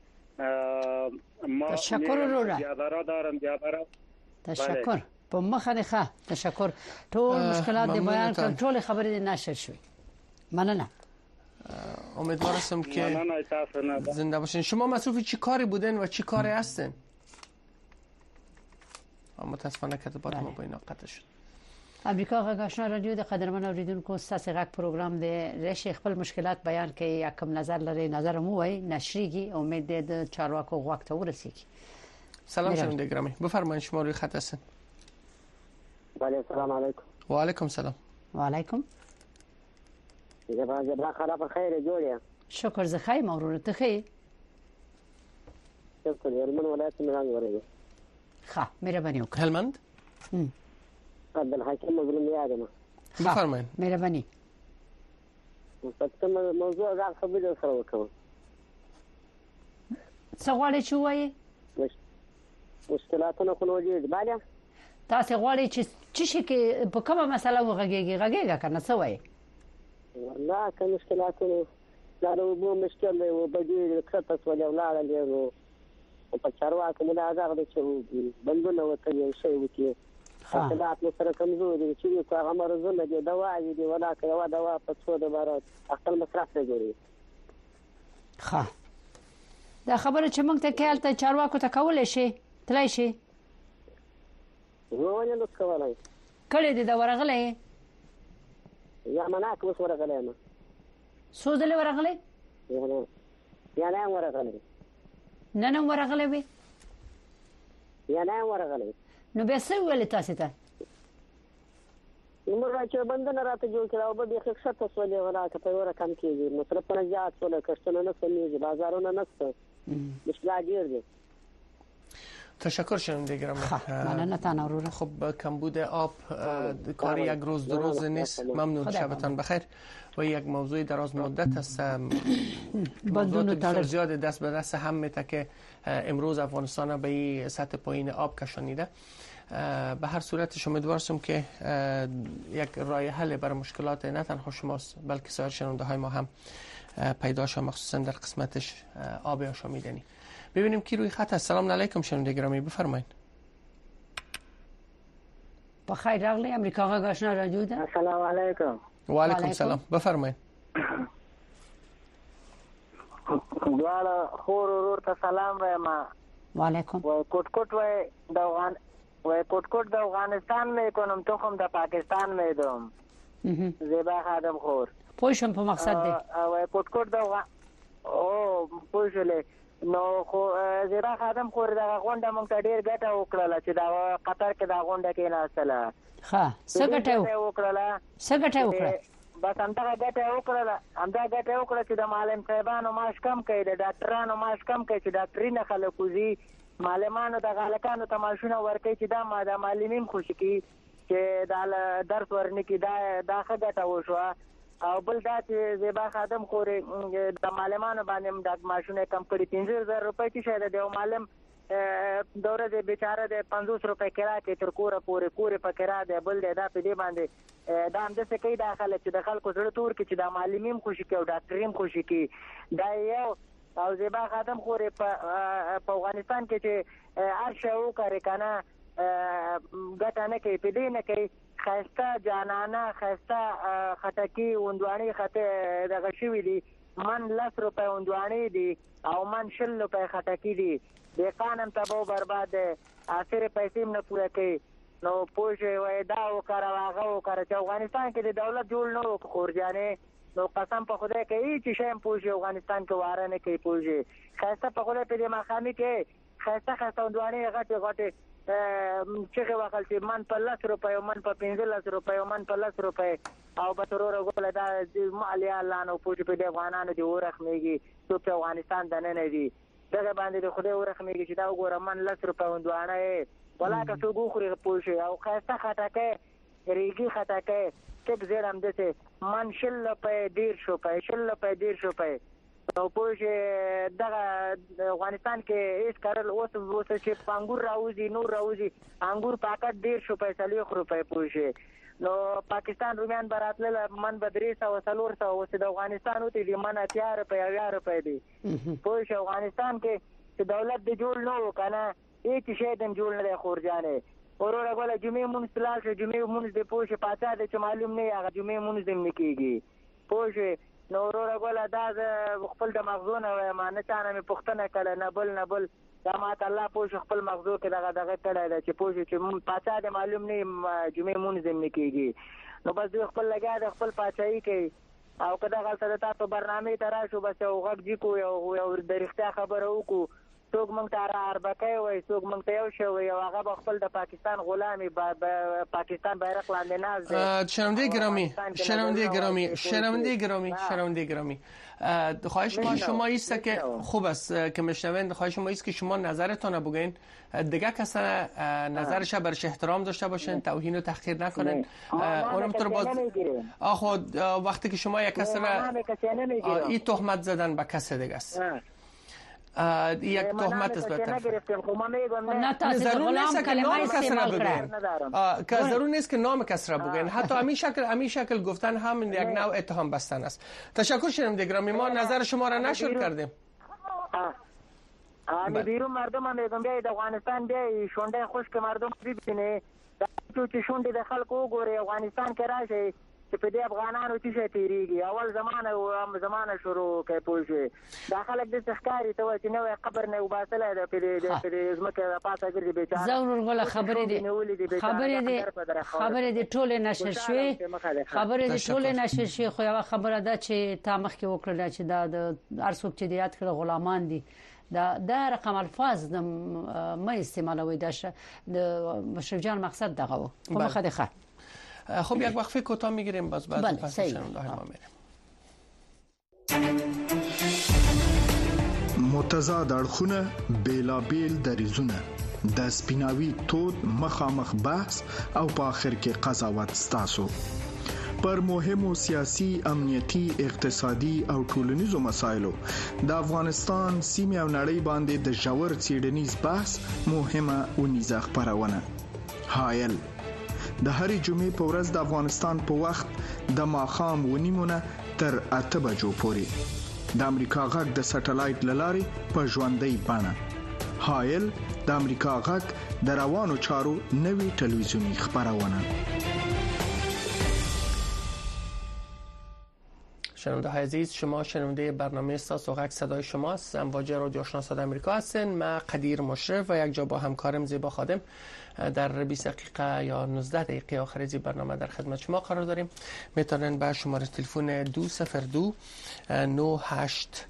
ما تشکر رو زیادارا دارم، زیادارا. تشکر. په مخه ښه تشکر. ټول مشکلات د بیان کنټرول خبرې نشر شوي. مننه. امیدوار هستم که زنده باشین. شما مصروف چی کاری بودین و چی کاری هستین؟ متاسفانه کتابات ما با اینا قطع شد. امریکا غږ آشنا رادیو د قدرمن اوریدونکو ستاسو غږ پروګرام دی راشي خپل مشکلات بیان کوي یا کوم نظر لري نظر مو وای نشریږي امید ده د چارواکو وخت ورسیږي. سلام شنونده گرامی بفرمایید شما روی خط هستین. بله سلام علیکم. و علیکم سلام. و علیکم. جبرا خراب خیر جوړه. شکر زه خیر مورور ته خیر. شکر هلمند ولایت میران ورغی. ښه مهرباني وکړه. هلمند؟ عبدالحکیم مظلوم یادم. بفرمایید. مهرباني. پس موضوع غا خبرې سره وکړم. څه غواړئ چې وایي؟ مشکلاتونه خو وجود باندې تاسو غواړئ چې شي کې په کومه مسله وغږیږي کنه څه وایي؟ لا که مشکلاتونه دا د اوبو مشکل دی او بدیل کړه څه ولاړ دی نو په چارواکو موږ هغه د چې بندونه وته یو شی وکړي حاصلات مو سره کمزوري چې په هغه مرزونه دي دوا دي ولا که یو دوا په څو د بار خپل مصرف نه جوړي. ښه دا خبره چې موږ ته کېلته چارواکو ته کولای شي تلای شي نو نه کولای کله دې دا ورغلې یا مناک اوس ورغلې ما سوزله ورغلې یا نه ورغلې نه ورغلې وي یا نه ورغلې نو به څه ویل تاسو ته موږ چې بندونه راته جوړ کړو او به د خښت تسولې ولا که په ور کم کېږي مصرفونه زیات شول کښتونه نه سمېږي بازارونه نشته مشکلات ډېر دي. تشکر شنونده گرامی. مننه تنورور. خب کمبود آب کار یک روز دو روز نیست. ممنون شبتان بخیر. و یک موضوع دراز مدت است. موضوعات بسیار زیاد دست به دست هم میته که امروز افغانستان به این سطح پایین آب کشانیده. به هر صورت شما امیدوارم که یک راه حل برای مشکلات نه تنها شماست بلکه سایر شنونده های ما هم پیدا شد مخصوصا در قسمتش آب آشامیدنی. ببینیم کی روی خط هست. سلام علیکم شنونده گرامی بفرمایید. بخیر راغلی امریکا غږ آشنا رادیو ده. السلام علیکم. و علیکم سلام بفرمایید. دواړه خور ورور ته سلام وایم. و علیکم. و کوټ د افغانستان میکنم تخم د پاکستان میدم. زیبا خادم خور. پوښم په مقصد دی. و کوټ د او پوښلې نو خو زیرا خادم خور دا غونډه مونږ ته ډیر ګټه وکړه چې دا قطر کې دا غونډه کې ناستله. ښه څه ګټه وکړه بس همدا ګټه وکړه چې د معلم صاحبانو معاش کم کړي د ډاکټرانو معاش کم کړي چې ډاکټري نه خلک وزي معلمانو د غالکانو ته معاشونه ورکړي چې دا د معلمین خوشي کی چې دا درس ورنکي دا ښه ګټه وشوه. او بل دا چې زیبا خادم خورې د معلمانو باندې د معاشونه کم کړي 15000 روپۍ چې شاید د معلم دوره د بیچاره د 500 روپۍ کرا کې تر کوره پورې په کرا دی بل دا په دې باندې دا هم د څه کوي داخله چې د خلکو زړه تور کې چې د معلمین خوشي کوي او ډاکټرین خوشي کوي دا یو. او زیبا خادم خورې په افغانستان کې چې هر شی وکړي کنه ګټه نه کوي په دې نه کوي خسته جانانه خسته خټکی وندوانی خټه دغه شوی دی من 10 روپے وندوانی دی او من 10 روپے خټکی دی د قانون تبو برباد اخر پیسې نه پوره کوي نو پوجي وای دا وکړه هغه وکړه چې افغانستان کې د دولت جوړ نه خورجانې نو قسم په خدای کوي چې شیم پوجي افغانستان کې واره نه کوي پوجي خسته په خدای په دې مخامي کې خسته وندوانی غټه چې وکړل چې من په 10 روپے او من په 15 روپے او من په 10 روپے او به تر ورغله دا مالیا لانو پوجي په دې افغانانو دی ورخمېږي څو په افغانستان دنه نه دی دغه باندې د خدای ورخمېږي چې دا وګوره من 10 روپے وندوانه ولا که څو غوخري پوجي او خسته خټکه ریګي خټکه چې زیرم دته من 10 روپے 1.5 روپے او پوجي دغه افغانستان کې هیڅ کارل اوس چې انګور راوځي نور راوځي انګور پاکټ 1.5 روپے پوجي نو پاکستان رومیان براتل من بدریسه او 300 اوس د افغانستان وته دی من 10 روپے دی پوجي افغانستان کې چې دولت دی جوړ نه وکنه هیڅ شی دم جوړ نه خورجانه اوروره غوله جمعې مونږ تلل چې جمعې مونږ د پوجي پاته د چې معلوم نه هغه جمعې مونږ دم نکېږي پوجي نو وروره غوله دا خپل د مغزونه ما نه چانه مې پښتنه کړه نه بل دا ماته الله پوه خپل مغزو کې دغه کړی دی چې پوه چې مون پاچا د معلوم نه جمعې مونږ زم نه کېږي نو بس دوی خپل لګیا د خپل پاچاهي کوي او که دغه ته تاسو برنامه ته راشو بس یو غږ جی کو یو د رښتیا خبره وکړو څوک مونږ ته اربکای وای څوک مونږ ته یو شو یو هغه خپل د پاکستان غلامي پاکستان بیرغ لاندې ناز دی. شنونده گرامی خواهش ما شما است که خوب است که میشنوند خواهش ما است که شما نظرتون بگین دیگه کس نظرش برش احترام داشته باشین توهین و تحقیر نکنن اونم باز خود وقتی که شما یک کس را این تهمت زدن به کس دیگه است یک تهمت است نه ضرور نیست که نام کس را بگین که ضرور نیست که نام کس را بگین حتی همین شکل گفتن هم یک نوع اتهام بستن است. تشکر شنونده گرامی ما نظر شما را نشر کردیم. بیرون مردم هم میگم بیاید افغانستان بیاید شونده خشک مردم ببینه چې شونډې د خلکو وګوري افغانستان کې راشي چې په دې افغانانو چې تیریږي اول زمانه شروع کوي پوه شي دا خلک د ښکاری ته چې نو قبر نه وباسله د په ځمکه پاتې ګرځي بیچاره زور ورغله خبرې دي ټوله نشر شوي خو یو خبره ده چې تا مخکې وکړه چې دا د ارڅوک چې دیات کړه غلامان دي دا رقم الفاظ د ما استعمالوي د مشرف جان مقصد دغه و خو خه خب یک وقفه کوتاه میگیریم باز بعد پس شنونده های ما میریم. متضاد اړخونه بیلابیل دریزونه د سپیناوي تود مخامخ بحث او په اخر کې قضاوت ستاسو پر مهمو سیاسي امنیتي اقتصادي او ټولنیزو مسایلو د افغانستان سیمه او نړۍ باندې د ژور څېړنیز بحث مهمه ونیزه خبرونه حایل د هرې جمعې په ورځ د افغانستان په وخت د ماښام ونیمونه تر 8 بجو پورې د امریکا غږ د سټلایټ للارې په ژوندۍ بڼه حایل د امریکا غږ د روانو چارو نوي ټلویزیونی خبرونه. شنونده های عزیز شما شنونده برنامه ساسوغک صدای شماست. امواج رادیو آشنا صدای آمریکا هستین. من قدیر مشرف و یک جا با همکارم زیبا خادم در 20 دقیقه یا 19 دقیقه آخر از برنامه در خدمت شما قرار داریم. میتونن به شماره تلفن 202 98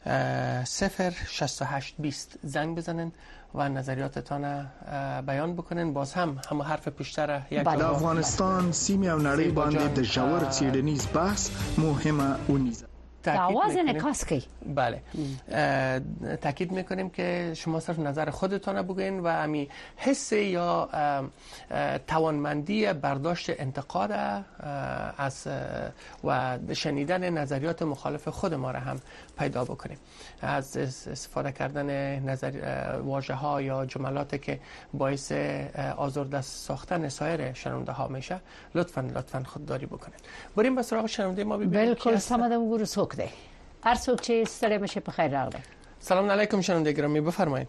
06820 زنگ بزنن و نظریاتتان بیان بکنن. باز هم حرف پیشتر یک افغانستان سیمه او نړۍ باندې د ژور څېړنیز بحث مهمه ونیزه آواز انعکاس کی. بله تاکید میکنیم که شما صرف نظر خودتان بگوین و امی حس یا توانمندی برداشت انتقاد از و شنیدن نظریات مخالف خود ما را هم پیدا بکنیم. از استفاده کردن واژه ها یا جملاتی که باعث آزرده ساختن سایر شنونده ها میشه لطفاً خودداری بکنید. بریم به سراغ شنونده ما ببینیم. بالکل سمدم گورو سوک ده. هر څوک چې ستړي مشه په خیر راغله. سلام علیکم شنونده گرامی بفرمایید.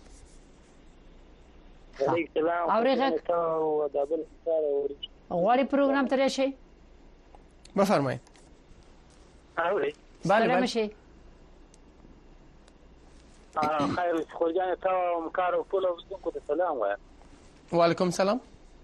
سلام. اوریغه غواړي پروګرام ته شي. بفرمایید. اوري. بله مشه. خیر خورجان تا مکارو ټول اوسونکو ته سلام وایم. وعلیکم سلام.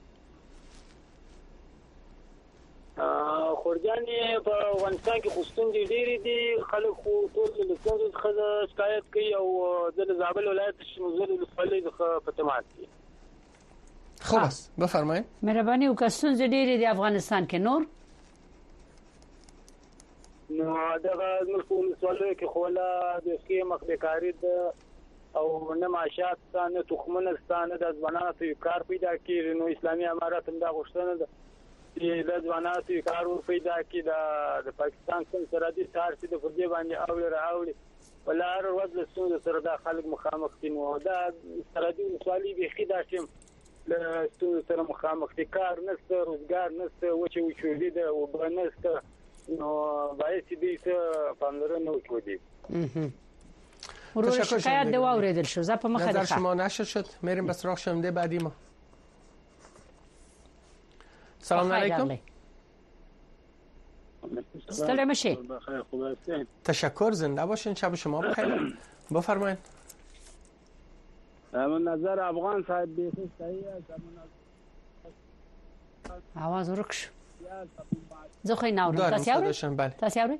خورجانې په افغانستان کې خوستون دي ډېری دي خلک خو ټول له څنګه څخه شکایت کوي او د زابل ولایت شمول ولسوالۍ د پتمات دي. خوب است بفرمایید. مهرباني وکړئ ډېری د افغانستان کې نور نو دغه ملک ولسوالۍ کې خو لا د سکي مخبکاری د او نه معاشات نه تخمونه ستانه د ځوانانو کار پیدا کړي. نو اسلامي امارات هم دا غوښتنه ده چې د ځوانانو کار پیدا کړي. د پاکستان څخه سرحدي سارسي د فردي باندې اوړي ولر ورځ له څنګه سره د خلک مخامخ دي. نو دا سرحدي ولسوالۍ به خیدا شم له څنګه سره مخامخ دي. کار نشته روزګار نشته وچوي ده او بنسته. نو باید دې څه پاملرنه وکړي. ورور شکایت دی واوریدل شو زه په مخه نظر شما نشر شد. میریم به سراغ شنونده بعدی ما. سلام علیکم. ستړي مشه. تشکر زنده باشین شب شما بخیر. بفرمایید. من نظر افغان صاحب بیخی صحیح است. आवाज ورک شو. زه خو ناورم. تاسو اورئ؟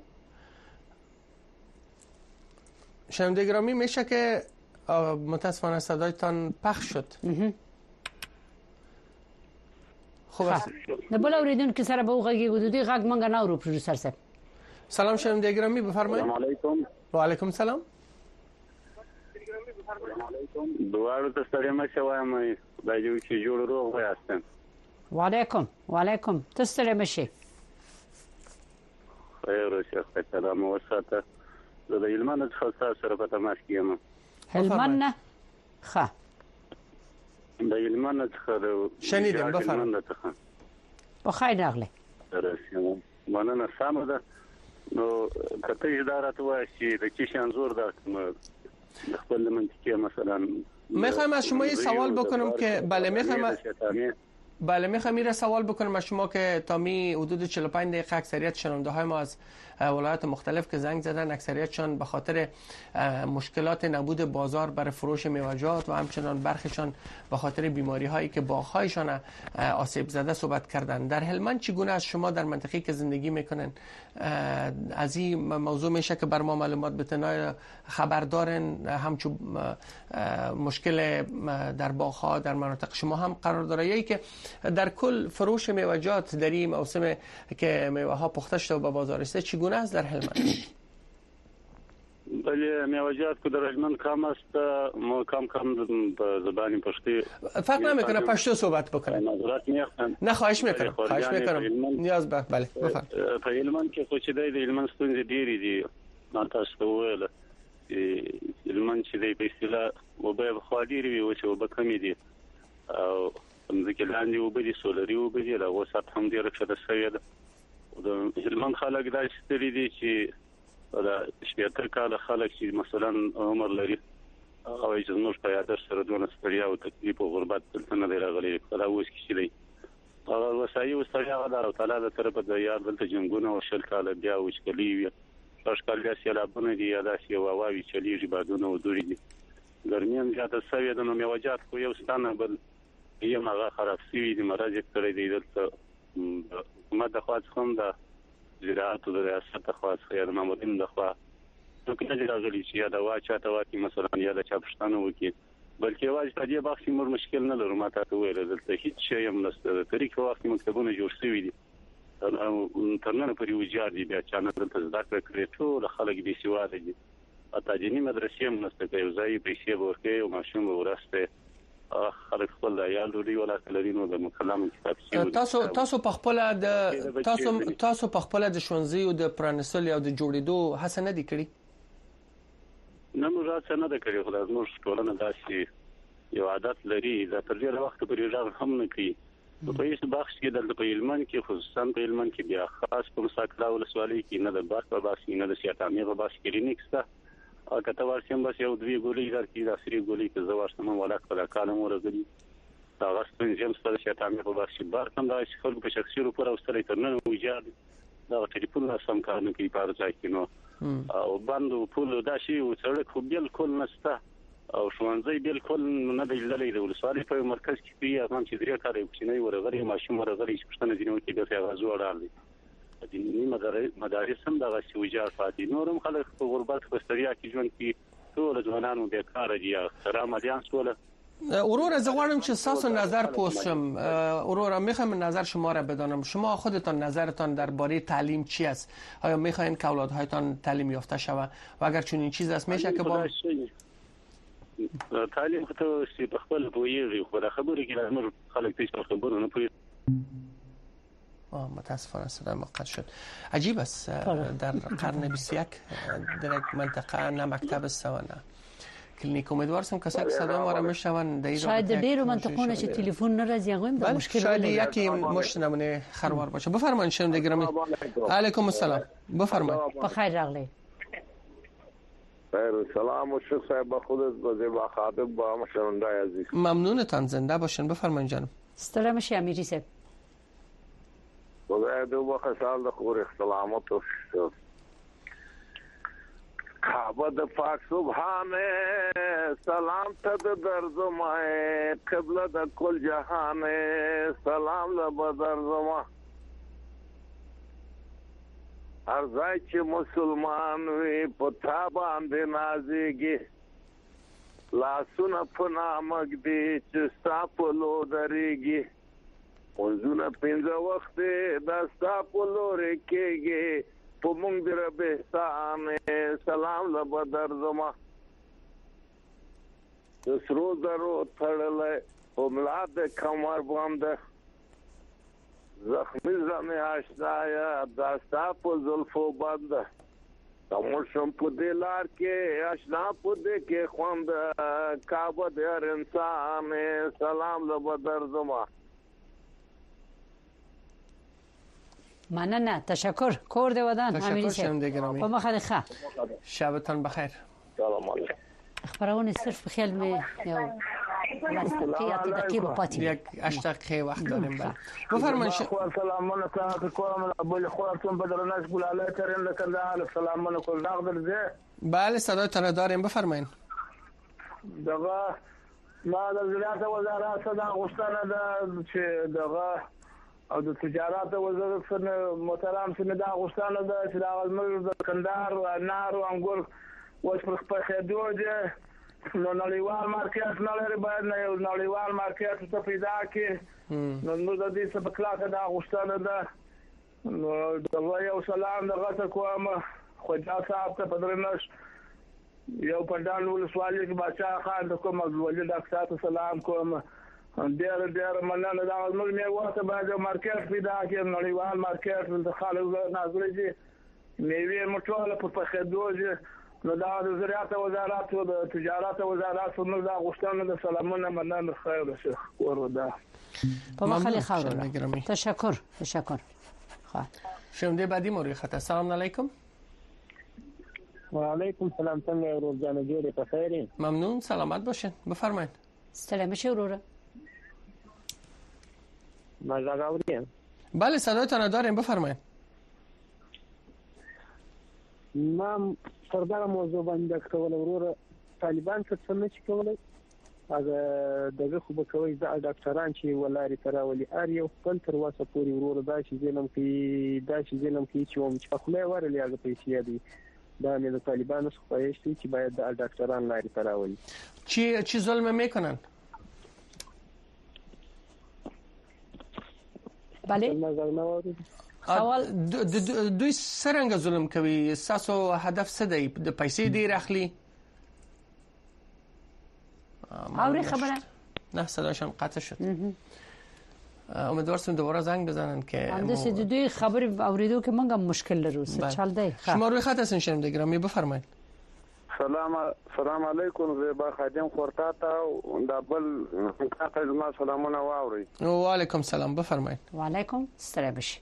شنونده گرامی میشه که متاسفانه صدایتان پخش شد. خوب است. نه بل اوریدونکو سره به وغږی حدودي غږ مونږ نه اورو پروډوسر صاحب. سلام شنونده گرامی بفرمایید. سلام علیکم. و علیکم سلام. دوار ته ستړي مشه وایم دا یو چې جوړ روغ یاستم. و علیکم تاسو ستړي مشه. خیر شیخ سلام وساته. زه د هلمند څخه سره په تماس کې یم. هلمند نه ښه د هلمند څخه شنیدم بفرمایید. په خیر راغلی. درسته مننه سم ده. نو کته اداره تو چې د چی شانزور د خپل منطقه مثلا میخوایم از شما یه سوال بکنم که بله میخوام سوال بکنم از شما که تا حدود 45 دقیقه اکثریت شنونده های ما از ولایات مختلف که زنگ زدن اکثریتشان به خاطر مشکلات نبود بازار برای فروش میوه‌جات و همچنان برخیشان به خاطر بیماری هایی که باغ‌هایشان آسیب زده صحبت کردن. در هلمند چگونه از شما در منطقه‌ای که زندگی میکنن از این موضوع میشه که بر ما معلومات بتن خبر دارن؟ همچون مشکل در باغ‌ها در مناطق شما هم قرار داره یا که در کل فروش میوه‌جات در این موسم که میوه‌ها پخته شده و به بازار رسیده چگونه است در هلمند؟ بله میوه‌جات که در هلمند کم است. ما کم به زبان پشتی فرق نمیکنه پشتو صحبت بکنم. نه خواهش میکنم نیاز به بله بفرمایید. په هلمند کې خو چې د هلمند ستونزې ډېرې دي. ما تاسو ته وویل هلمند چې د اصطلاح وبه خالي وي او چې وبه کمې دي او ځکه لاندې وبه دي سولري وبه دي له وسط هم ډېر ښه شوی ده. د هلمند خلک دا ستړي دي چې دا شپږ کال خلک چې مثلا عمر لري او چې نور په یاد سره دونه ستړیا او تکلیف او غربت څنګه دی راغلي خلا اوس کې شي او وسایي وسایي غدا او تعالی د طرفه د یار دلته جنگونه او شل کال بیا وشکلی وي اشکال بیا سیلابونه دي یا داسې واوي چلیږي بادونه او دوړي دي ګرمیم زیاته سوي د نو میوجات خو یو ستانه بل یم هغه خراب سوي دي مرزه کړی دی دلته حکومت د خاص هم د زراعت او د ریاست خاص خیر مامورین د خوا نو کله چې راغلي چې دا واچاته واکي مثلا یا د چاپشتانه وکي بلکې واځ په دې باغ کې مور مشکل نه لرو ماته ته ویل دلته هیڅ شی هم نشته طریق وخت مکتبونه جوړ شوي دي ترنه پر یو جار دي بیا چې نه دلته زده کړې ټول خلک دي سیواده دي اته جنې مدرسې هم نشته که یو ځای پیسې ورکې او ماشوم ورسته خلک خپل یا لوري ولا کلرینو د مکلم کتاب تاسو په خپل د تاسو په خپل د شونځي او د پرانسل او د جوړېدو هڅه نه دي کړې؟ نه موږ هڅه نه کړې خو د موږ ټولنه داسې یو عادت لري دا تر ډیره وخت پورې راغ هم نه کوي په هیڅ بخش کې د په هلمند کې خصوصا په هلمند کې بیا خاص کوم ساکلا ولسوالۍ کې نه د بار په باسي نه د سیاتامي په باسي کلینیک سته او کته ورسیم بس یو دوی ګولې درکې د سری ګولې کې زوارسم ولا کله کالم ورغلي دا غوښتن جیم ستاسو سیاتامي په باسي بار کوم دا خلک په شخصي روپور او ستړي ترنه وجاد دا ټلیفون سم کار نه کوي په ځای کې نو او باندې پول دا شی او سړک خو بالکل نشته او شوانځي بالکل نه دی للی د ولسوالۍ په مرکز کې پیه هم چې درې کاري کوچنی ورغلي ماشوم ورغلي چې پښتنه دینو کې د غزو اړاندي د نیمه مدارس هم دغه سوجار فاتي نورم خلک په غربت په ستړیا کې ژوند کې ټول ځوانانو د کار دي احترام دي سوله اورور از غواړم چې تاسو نظر پوسم اورور میخوام نظر شما را بدانم شما خودتان نظرتان درباره تعلیم چی است؟ آیا میخواین که اولادهایتان تعلیم یافته شوه و اگر چنین چیز است میشه که با تعلیم خو ته په خپل پوهیږي خو دا خبرې کې لازم خلک پیش خبرونه نه پوهیږي. متاسفانه صدای ما قطع شد. عجیب است در قرن 21 در یک منطقه نه مکتب است و نه کلینیک. امیدوارم کسایی که صدای ما را میشنون در شاید ډیرو منطقونه چې تلیفون ناراضی هم د مشکل شاید یکی مشت نمونه خروار باشه. بفرمایید شنونده گرامی. علیکم السلام. بفرمایید. بخیر راغلی. خیر سلام و شکر صاحب خودت با خاطب با شنونده عزیز. ممنونتان زنده باشین. بفرمایید جانم. ستړی مشي امیری صاحب. خدای دې وبخښه سال د خور اختلامات او کعبه د پاک سبحانه سلام ته د درځم قبله د کل جهان سلام له بدرځم هر ځای چې مسلمان وي په تا باندې نازېږي لاسونه په نامک دي چې ستا په لو درېږي منځونه 5 وخت دا ستا په لورې کېږي په مونږ د رب احسان سلام له بدرځم د سرو زرو تړلی په ملا د کمر باندې زخمی زمې آشنایه دا ستا په زلفو بنده تمور شم په دې لار کې آشنا په دې کې خوند کعبه د هر انسان سلام له بدرځم مننه تشکر کرد ودان تشکر شنونده گرامی با مخالخه شبتان بخیر سلام علیکم اخبارونه صرف خیال می یا دقیقه پاتی یک 8 دقیقه وقت داریم بله بفرمایید سلام علیکم بله خودتون بدرناش گلاله ترین لکنده سلام علیکم داغدر بله صدایتان داریم بفرمایید دغه ما د زراعت وزارت صدا غوښتنه ده چې دغه او د تجارت وزارت محترم سره دا غوښتنه ده چې دا غلمر د کندهار او انار او انګور اوس پر خپل خېدو دي نو نړیوال مارکیټ نه لري باید نه یو نړیوال مارکیټ ته پیدا کړي نو موږ د دې څخه په کلاکه دا غوښتنه ده نو دا یو سلام دغه ته کوم خدا صاحب ته بدرنش یو پندان ولسوالۍ کې بچا خان ته کوم ولې ډاکټر ته سلام کوم ډېر مننه دا موږ نه وخت باید مارکیټ پیدا کړي نړیوال مارکیټ د خلکو نازلې دي میوې مټوله په خېدو دي نو دا د زراعت وزارت او د تجارت وزارت څخه دا غوښتنه ده سلامونه مننه خیر شیخ وردا با مخالی خاور تشکر خواه شنونده بعدی موری خط السلام علیکم و علیکم سلام څنګه روزانه جوړه په خیر ممنون سلامت باشین بفرمایید ستړی مشه وروره ما زاغاوریم بله صدایتان داریم بفرمایید ما پر دا موضوع باندې کول وروره طالبان څه نه شي کولای هغه دغه خو به کوي دا ډاکټران چې ولاري تراولي ار یو خپل تر واسه پوری وروره دا چې زینم کې چې وم چې خپل ورلې هغه پیسې دي دا نه د طالبانو څخه پېښتي چې باید د ډاکټران لاري تراولي چی ظلم میکنن بله سوال دوی څنګه ظلم کوي ساسو هدف څه دی د پیسې ډیر اخلي اوري خبره نه صداشم قطع شد امیدوارم دوباره زنگ بزنن که همداسه دوی خبر اوریدو که منګه مشکل لرو څه چل دی شما روی خط هستین شنونده گرامی بفرمایید سلام علیکم زیبا خادم خورتاتا دا بل کاته زما سلامونه واوري و علیکم سلام بفرمایید و علیکم ستړي بشي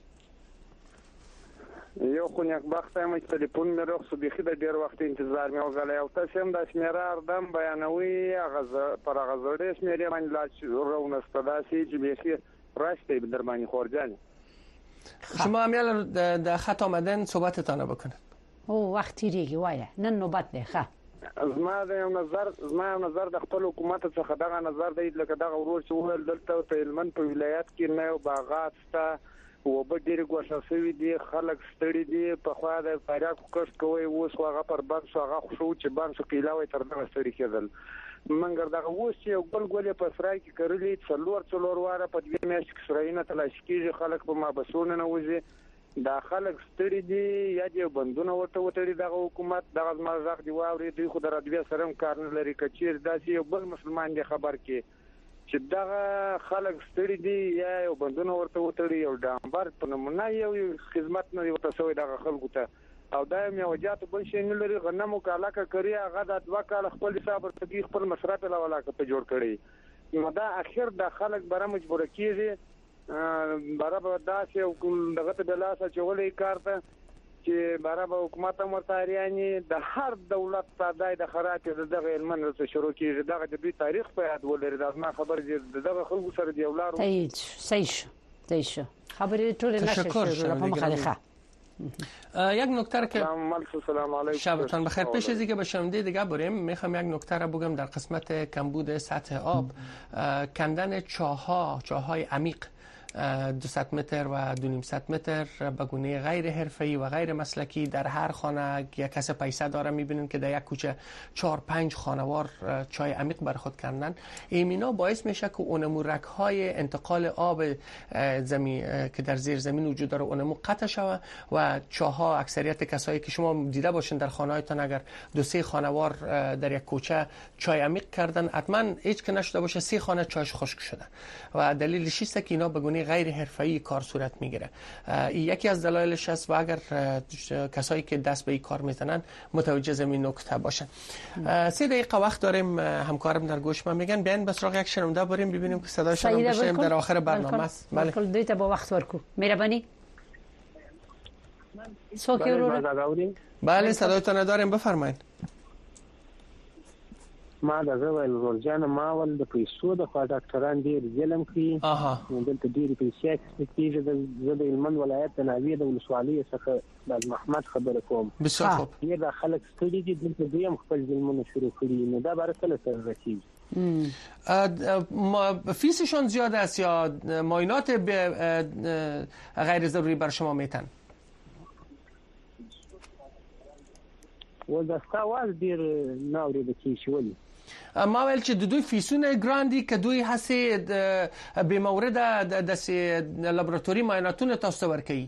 یو خو نیک بخت هم ټلیفون مې رخصو بيخي د ډیر وخت انتظار مې وغلی او تاسو هم د شمیرار دم بیانوي هغه پر هغه زړې شمیرې باندې لا رونسته داسې چې بيخي راشته به در باندې خورجان شما هم د خط آمدن صحبتتان رو بکنید او وقتی ریگی وایه نن نوبت ده خواه زما نظر د خپل حکومت څخه دغه نظر دی لکه دغه ورور چې وویل دلته په هلمند په ولایت کې نه یو باغات شته و به ډېر ګوښه شوي دي خلک ستړي دي پخوا د فاریاب کښت کوی اوس هغه پر بند شو هغه خو چې بند شو کیلاوي تر دغه ستړي کېدل منګر دغه اوس چې ګل ګلې په سرای کې کړلې څلور واره په دې میاشت کې سرایونه تلاش کیږي خلک په مابسونه نه وځي دا خلک ستړي دي یا دې بندونه وټړي دغه حکومت دغه مزاق دی واوري دوی خو درادوی سره کار نه لري کچیر داسې یو بل مسلمان دی خبر کې چې دغه خلک ستړي دي یا یو بندونه ورته وټړي یو ډامبر په نمونه یو خدمت نه ورته سوی دغه خلکو ته او دا یو وجات بل شي نه لري غنمو کالاکه کوي هغه د 2 کال خپل حساب ورته خپل مصرف لا ولاکه په جوړ کړي نو دا اخر د خلک بره مجبور کیږي برابر داسې دغه ته بلاسه چولې کارته چې برابر حکومت مرتاریانی د هر دولت صدای د خراټ دغه علمن څخه شروع کیږي دغه د تاریخ په یاد ولري دا ما خبر دي دغه خلکو سره دی ولارو صحیح خبرې ټول نشي شروع په مخالفه یک نکته که سلام علیکم شبتان بخیر. پیش از اینکه به شنونده دیگه بریم میخوام یک نکته را بگم در قسمت کمبود سطح آب. کندن چاهای عمیق 200 متر و 200 متر به گونه غیر حرفه‌ای و غیر مسلکی در هر خانه یک کس پیسه داره میبینین که در یک کوچه 4-5 خانوار چای عمیق بر خود کردن. اینا باعث میشه که اونمورک‌های انتقال آب زمین که در زیر زمین وجود داره اونمو قطع شوه و چاها اکثریت کسایی که شما دیده باشین در خانه‌هایتان اگر 2-3 خانوار در یک کوچه چای عمیق کردن حتما هیچ که نشده باشه 3 خانه چایش خشک شده و دلیلش است که اینا به گونه غیر حرفه‌ای کار صورت میگیره. یکی از دلایلش است و اگر کسایی که دست به این کار میزنن متوجه زمین نکته باشن. 3 دقیقه وقت داریم. همکارم در گوش ما میگن بیان به سراغ یک شنونده بریم ببینیم که صداشون هم بشنویم در آخر برنامه است. بله دوی ته با وخت ورکو مهربانی. بله صدایتون داریم بفرمایید. ما د زوال ورجانه ما ول د پیسو د خوا ډاکټران ډیر ظلم کوي. دلته ډیر پیسې کیږي د هلمند ولایت د ناوې د ولسوالۍ څخه د محمد خبره کوم. بسیار خوب. ډیر د خلک ستړي دي دلته دویم خپل ظلمونه شروع کړي نو دا برای کله سره رسیږي. فیسشون زیاد است یا معاینات غیر ضروری بر شما میتن؟ و دستا واز دیر ناوری بکیشی ولی ما ویل چې د دوی فیسونه ګراندي که دوی هسې به مورد د لابراتوري معایناتونه تاسو ورکوي؟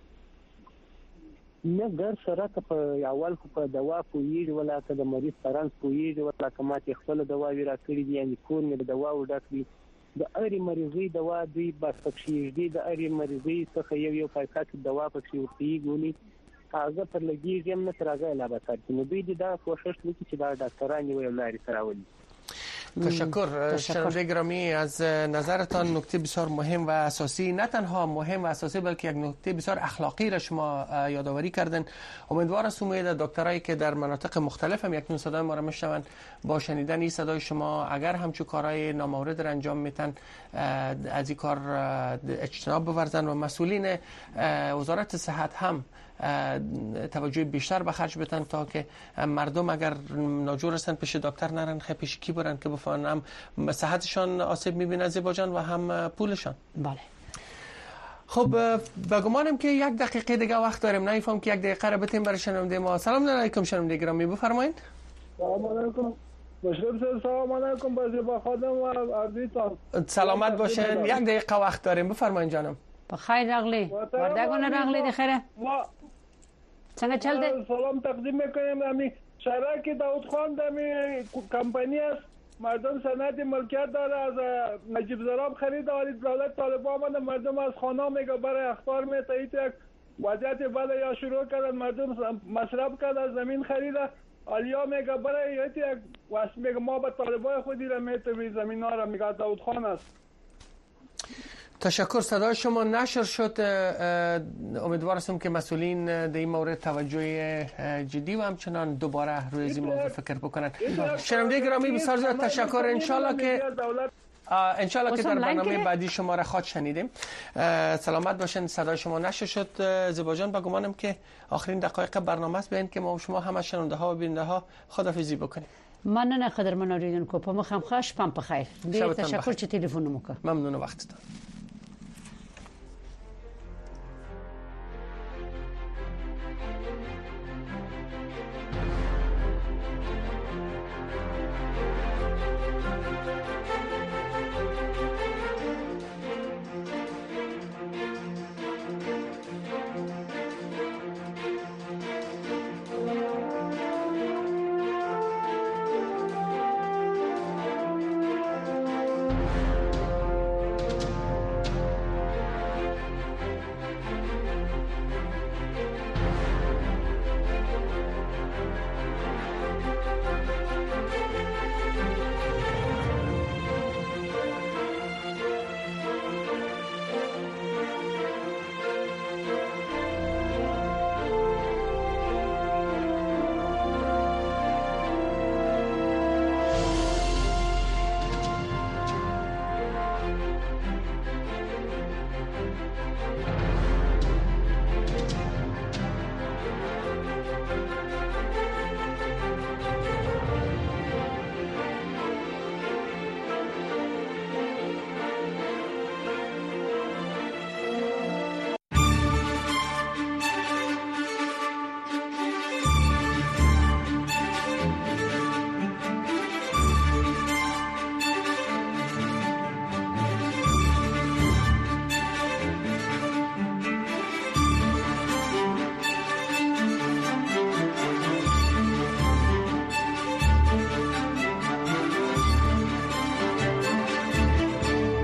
نه ګر سره که په اول خو په دوا پوهېږي ولا که د مریض ترنس پوهېږي ولا که ماته خپله دواوې راکړي دي یعنې کور مې د دواو ډک دي د هرې مریضۍ دوا دوی بس پکښې ږدي د هرې مریضۍ څخه یو پایکاټ دوا پکښې ورکوي ګولي هغه پر لګېږي هم نه تر هغه علاوه کار کوي نو دوی دې دا کوښښ وکړي چې دا ډاکټران یې یو لارې ته راولي. تشکر شنونده گرامی از نظرتان. نکته بسیار مهم و اساسی، نه تنها مهم و اساسی بلکه یک نکته بسیار اخلاقی را شما یادآوری کردن. امیدوار است امید دکترایی که در مناطق مختلف هم یکنون صدای ما را میشنون با شنیدن این صدای شما اگر همچون کارهای نامورد را انجام میتن از این کار اجتناب بورزن و مسئولین وزارت صحت هم توجه بیشتر به خرج بدن تا که مردم اگر ناجور هستن پیش دکتر نرن خیلی پیش کی برن که بفهمن هم صحتشان آسیب میبینه زیبا جان و هم پولشان. بله. خب به گمانم که 1 دقیقه دیگه وقت داریم. نمیفهم که 1 دقیقه رو بتیم برای شنونده ما. سلام علیکم شنونده گرامی بفرمایید. سلام علیکم. مشرف سلام علیکم با خادم و عزیزان. سلامت باشین. 1 دقیقه وقت داریم بفرمایید جانم. بخیر راغلی. وردگونه راغلی دی خیره. څنګه چل دی؟ سلام تقدیم میکنیم. امی شرکت داود خان دمی کمپانی است، مردم سند ملکیت داره، از نجیب زراب خرید ولی دولت طالبان آمده مردم از خانه میگه برای اخبار میتایید یک وضعیت بده یا شروع کردن مردم مصرف کرد از زمین خریده آلیا میگه برای یک واسه میگه ما به طالبان خودی را میتوی زمین ها را میگه داود خان است. تشکر. صدای شما نشر شد. امیدوار هستم که مسئولین در این مورد توجه جدی و همچنان دوباره روی این موضوع فکر بکنن. شنونده گرامی بسیار زیاد تشکر. انشالله که در برنامه بعدی شما را خواهد شنیدیم. سلامت باشین. صدای شما نشر شد زیبا جان. بگمانم که آخرین دقایق برنامه است. بیاین که ما شما هم شنونده ها و بیننده ها خداحافظی بکنیم. مننه قدرمن اوریدونکو په مخم خوش پم په خیر. ډیر تشکر چې ټلیفون مو وکړ. ممنون وقتتان.